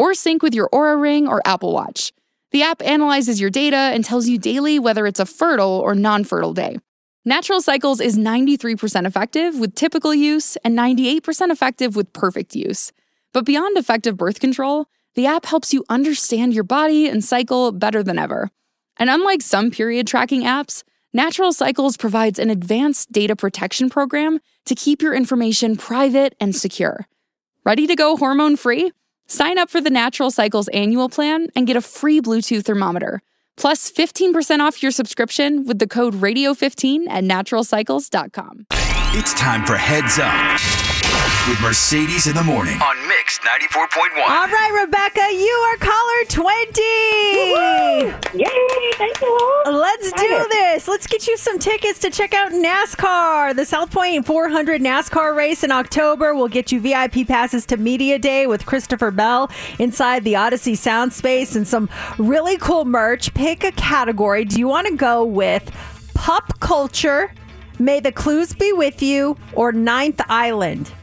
or sync with your Oura Ring or Apple Watch. The app analyzes your data and tells you daily whether it's a fertile or non-fertile day. Natural Cycles is ninety-three percent effective with typical use and ninety-eight percent effective with perfect use. But beyond effective birth control, the app helps you understand your body and cycle better than ever. And unlike some period tracking apps, Natural Cycles provides an advanced data protection program to keep your information private and secure. Ready to go hormone-free? Sign up for the Natural Cycles annual plan and get a free Bluetooth thermometer, plus fifteen percent off your subscription with the code radio fifteen at natural cycles dot com. It's time for Heads Up with Mercedes in the Morning on Mix ninety-four point one. All right, Rebecca, you are caller twenty. Woo-hoo! Yay, thank you. Let's do this. Let's get you some tickets to check out NASCAR. The South Point four hundred NASCAR race in October will get you V I P passes to Media Day with Christopher Bell inside the Odyssey Sound Space and some really cool merch. Pick a category. Do you want to go with pop culture, May the Clues Be With You, or Ninth Island?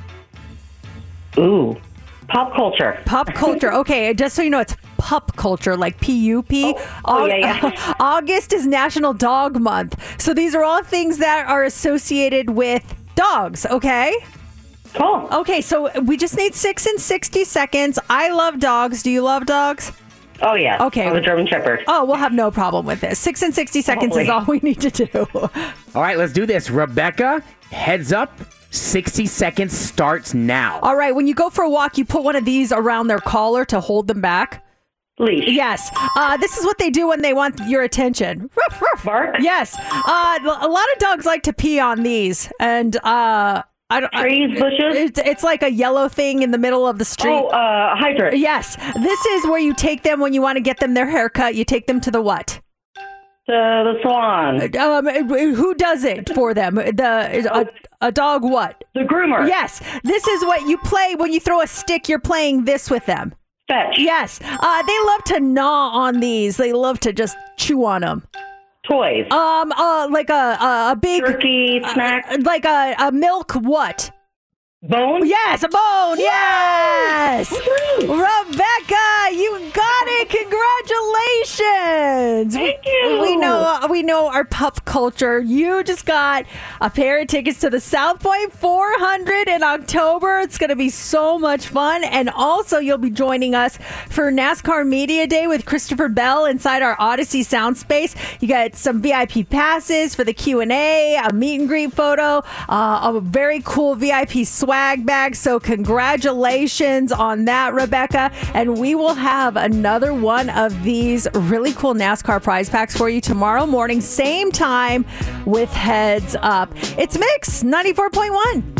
Ooh, pop culture. Pop culture. Okay, just so you know, it's pup culture, like P U P. Oh, oh yeah, yeah. August is National Dog Month. So these are all things that are associated with dogs, okay? Cool. Okay, so we just need six and sixty seconds. I love dogs. Do you love dogs? Oh, yeah. Okay. I'm a German Shepherd. Oh, we'll have no problem with this. Six and sixty seconds Holy. is all we need to do. All right, let's do this. Rebecca, heads up. sixty seconds starts now. All right, when you go for a walk, you put one of these around their collar to hold them back. Leash. Yes. Uh, this is what they do when they want your attention. Ruff, ruff. Bark? Yes. Uh, a lot of dogs like to pee on these. And uh, I don't, Trees, I, bushes? It's, it's like a yellow thing in the middle of the street. Oh, uh, hydrant. Yes. This is where you take them when you want to get them their haircut. You take them to the what? The, the salon. Um, who does it for them? The a, a dog what? The groomer. Yes. This is what you play when you throw a stick. You're playing this with them. Fetch. Yes. Uh, they love to gnaw on these. They love to just chew on them. Toys. Um, uh, like a a, a big turkey snack. Uh, like a, a milk what? Bone? Yes, a bone. Yes. Rebecca, you got it. Congratulations. Thank you. We know we know our pup culture. You just got a pair of tickets to the South Point four hundred in October. It's going to be so much fun. And also you'll be joining us for NASCAR Media Day with Christopher Bell inside our Odyssey Sound Space. You got some V I P passes for the Q and A, a meet and greet photo, uh, a very cool V I P swag bag. So congratulations on that, Rebecca. And we will have another one of these really cool NASCAR prize packs for you tomorrow morning, same time with Heads Up. It's Mix ninety-four point one.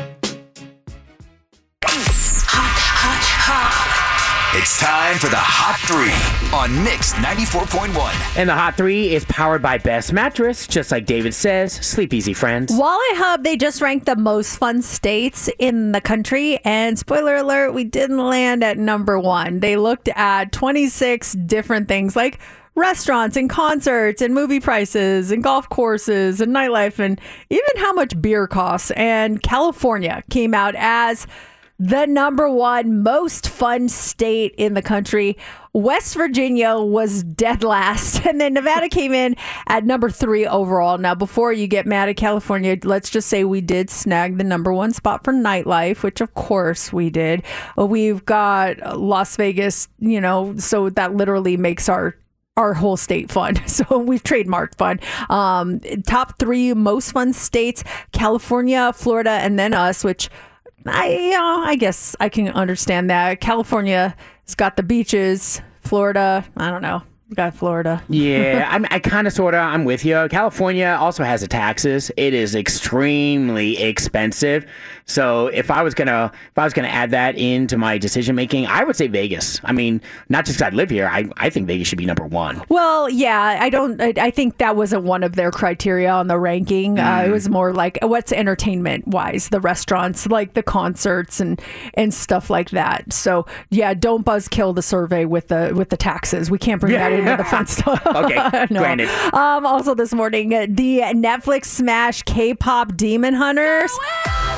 Hot, hot, hot. It's time for the Hot Three on Mix ninety-four point one. And the Hot Three is powered by Best Mattress. Just like David says, sleep easy, friends. Walleye Hub, they just ranked the most fun states in the country. And spoiler alert, we didn't land at number one. They looked at twenty-six different things like restaurants and concerts and movie prices and golf courses and nightlife and even how much beer costs. And California came out as the number one most fun state in the country. West Virginia was dead last. And then Nevada came in at number three overall. Now, before you get mad at California, let's just say we did snag the number one spot for nightlife, which of course we did. We've got Las Vegas, you know, so that literally makes our our whole state fun. So we've trademarked fun. Um, top three most fun states, California, Florida, and then us, which I, you know, I guess I can understand that. California has got the beaches. Florida, I don't know. We got Florida. Yeah, I'm, I kind of sort of, I'm with you. California also has the taxes. It is extremely expensive. So if I was gonna, if I was gonna add that into my decision making, I would say Vegas. I mean, not just 'cause I live here. I, I think Vegas should be number one. Well, yeah, I don't. I, I think that wasn't one of their criteria on the ranking. Mm. Uh, it was more like what's entertainment wise, the restaurants, like the concerts and and stuff like that. So yeah, don't buzzkill the survey with the with the taxes. We can't bring yeah. that into the fun stuff. Okay, no. granted. Um, also this morning, the Netflix smash K-pop Demon Hunters.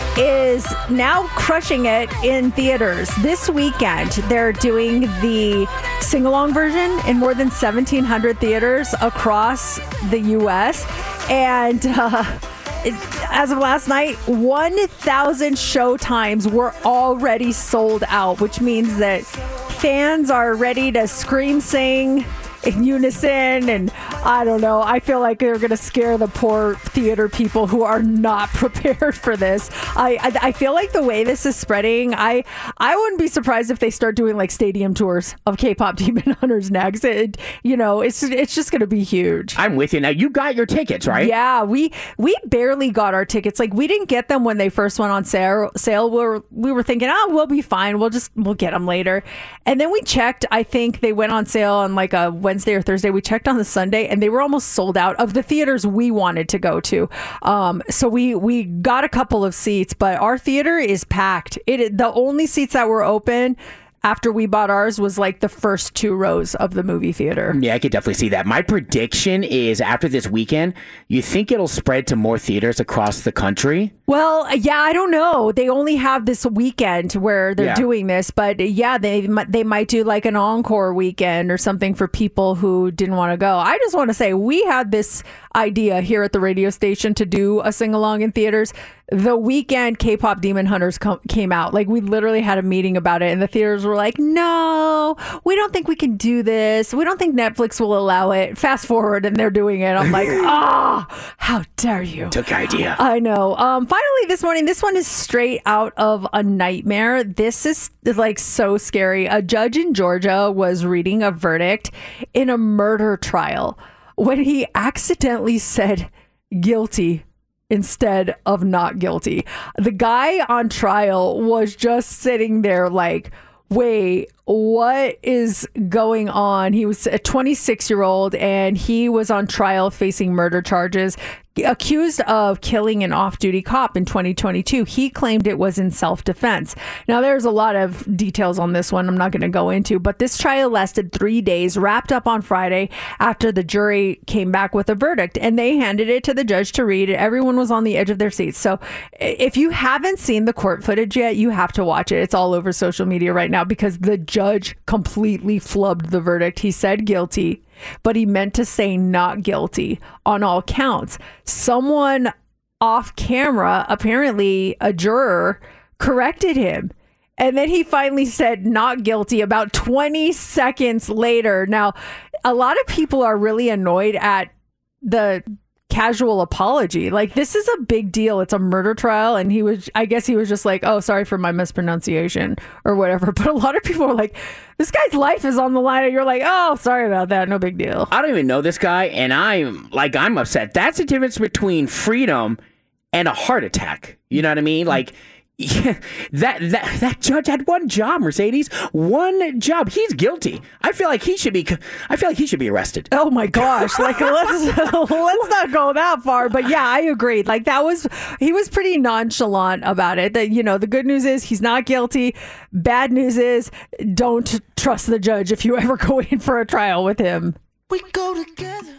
is now crushing it in theaters. This weekend, they're doing the sing-along version in more than seventeen hundred theaters across the U S. And uh, it, as of last night, one thousand show times were already sold out, which means that fans are ready to scream, sing in unison, and I don't know. I feel like they're going to scare the poor theater people who are not prepared for this. I, I I feel like the way this is spreading, I I wouldn't be surprised if they start doing like stadium tours of K-pop Demon Hunters next. It, you know, it's it's just going to be huge. I'm with you. Now, you got your tickets, right? Yeah, we we barely got our tickets. Like, we didn't get them when they first went on sale. Sale. We were we were thinking, oh, we'll be fine. We'll just we'll get them later. And then we checked. I think they went on sale on like a Wednesday or Thursday. We checked on the Sunday, and they were almost sold out of the theaters we wanted to go to. Um, so we we got a couple of seats, but our theater is packed. It the only seats that were open after we bought ours was like the first two rows of the movie theater. Yeah, I could definitely see that. My prediction is after this weekend, you think it'll spread to more theaters across the country? Well, yeah, I don't know. They only have this weekend where they're Yeah. doing this, but yeah, they mi- they might do like an encore weekend or something for people who didn't want to go. I just want to say we had this idea here at the radio station to do a sing along in theaters. The weekend K-pop Demon Hunters com- came out, like we literally had a meeting about it, and the theaters were like, "No, we don't think we can do this. We don't think Netflix will allow it." Fast forward, and they're doing it. I'm like, "Ah, how dare you!" Took idea. I know. Um, finally, this morning, this one is straight out of A Nightmare. This is like so scary. A judge in Georgia was reading a verdict in a murder trial when he accidentally said guilty instead of not guilty. The guy on trial was just sitting there like, wait, what is going on? He was a twenty-six year old and he was on trial facing murder charges, accused of killing an off-duty cop in twenty twenty-two. He claimed it was in self-defense. Now, there's a lot of details on this one I'm not going to go into, but this trial lasted three days, wrapped up on Friday after the jury came back with a verdict, and they handed it to the judge to read. Everyone was on the edge of their seats. So if you haven't seen the court footage yet, you have to watch it. It's all over social media right now because the judge completely flubbed the verdict. He said guilty, but he meant to say not guilty on all counts. Someone off camera, apparently a juror, corrected him. And then he finally said not guilty about twenty seconds later. Now, a lot of people are really annoyed at the casual apology. Like, this is a big deal. It's a murder trial. And he was, I guess he was just like, oh, sorry for my mispronunciation or whatever. But a lot of people are like, this guy's life is on the line. And you're like, oh, sorry about that. No big deal. I don't even know this guy, and I'm like, I'm upset. That's the difference between freedom and a heart attack. You know what I mean? Like, yeah, that that that judge had one job, Mercedes. One job. He's guilty. I feel like he should be. I feel like he should be arrested. Oh my gosh! Like, let's let's not go that far. But yeah, I agreed. Like, that was he was pretty nonchalant about it. That, you know, the good news is he's not guilty. Bad news is don't trust the judge if you ever go in for a trial with him. We go together.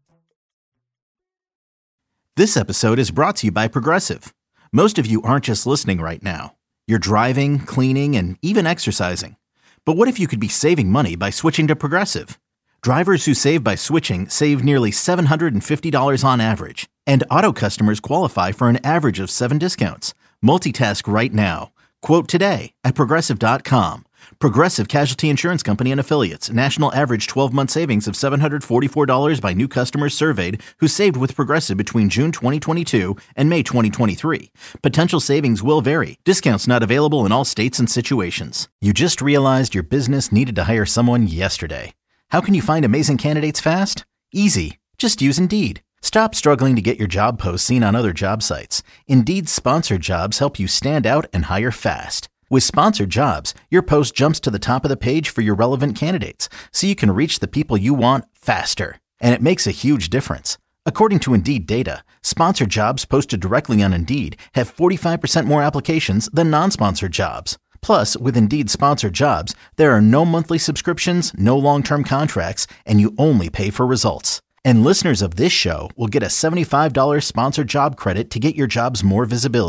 This episode is brought to you by Progressive. Most of you aren't just listening right now. You're driving, cleaning, and even exercising. But what if you could be saving money by switching to Progressive? Drivers who save by switching save nearly seven hundred fifty dollars on average. And auto customers qualify for an average of seven discounts. Multitask right now. Quote today at Progressive dot com. Progressive Casualty Insurance Company and Affiliates. National average twelve-month savings of seven hundred forty-four dollars by new customers surveyed who saved with Progressive between June twenty twenty-two and May twenty twenty-three. Potential savings will vary. Discounts not available in all states and situations. You just realized your business needed to hire someone yesterday. How can you find amazing candidates fast? Easy. Just use Indeed. Stop struggling to get your job posts seen on other job sites. Indeed's sponsored jobs help you stand out and hire fast. With sponsored jobs, your post jumps to the top of the page for your relevant candidates, so you can reach the people you want faster. And it makes a huge difference. According to Indeed data, sponsored jobs posted directly on Indeed have forty-five percent more applications than non-sponsored jobs. Plus, with Indeed sponsored jobs, there are no monthly subscriptions, no long-term contracts, and you only pay for results. And listeners of this show will get a seventy-five dollars sponsored job credit to get your jobs more visibility.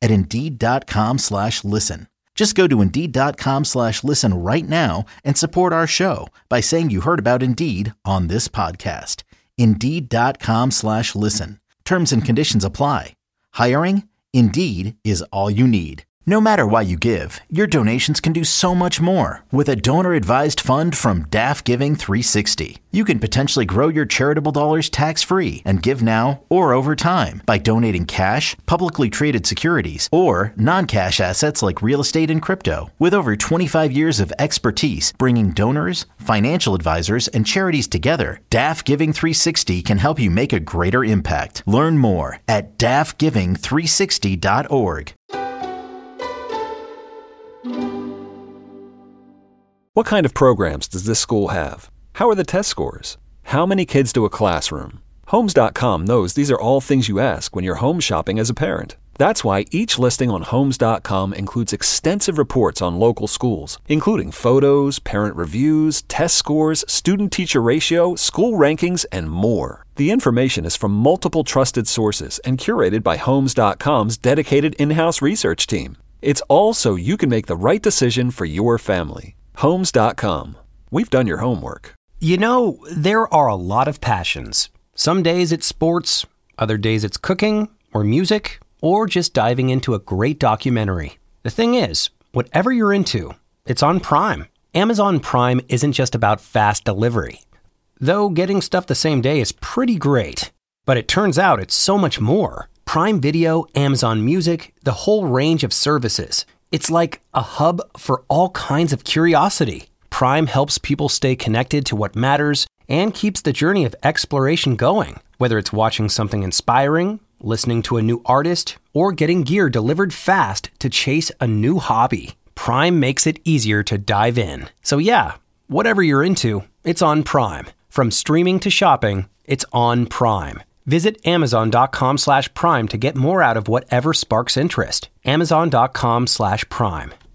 at Indeed.com slash listen. Just go to Indeed.com slash listen right now and support our show by saying you heard about Indeed on this podcast. Indeed.com slash listen. Terms and conditions apply. Hiring? Indeed is all you need. No matter why you give, your donations can do so much more. With a donor-advised fund from D A F Giving three sixty, you can potentially grow your charitable dollars tax-free and give now or over time by donating cash, publicly traded securities, or non-cash assets like real estate and crypto. With over twenty-five years of expertise bringing donors, financial advisors, and charities together, D A F Giving three sixty can help you make a greater impact. Learn more at D A F giving three sixty dot org. What kind of programs does this school have? How are the test scores? How many kids do a classroom? Homes dot com knows these are all things you ask when you're home shopping as a parent. That's why each listing on Homes dot com includes extensive reports on local schools, including photos, parent reviews, test scores, student-teacher ratio, school rankings, and more. The information is from multiple trusted sources and curated by Homes dot com's dedicated in-house research team. It's all so you can make the right decision for your family. Homes dot com. We've done your homework. You know, there are a lot of passions. Some days it's sports, other days it's cooking or music, or just diving into a great documentary. The thing is, whatever you're into, it's on Prime. Amazon Prime isn't just about fast delivery. Though getting stuff the same day is pretty great. But it turns out it's so much more. Prime Video, Amazon Music, the whole range of services. It's like a hub for all kinds of curiosity. Prime helps people stay connected to what matters and keeps the journey of exploration going. Whether it's watching something inspiring, listening to a new artist, or getting gear delivered fast to chase a new hobby, Prime makes it easier to dive in. So yeah, whatever you're into, it's on Prime. From streaming to shopping, it's on Prime. Visit Amazon.com slash Prime to get more out of whatever sparks interest. Amazon.com slash Prime.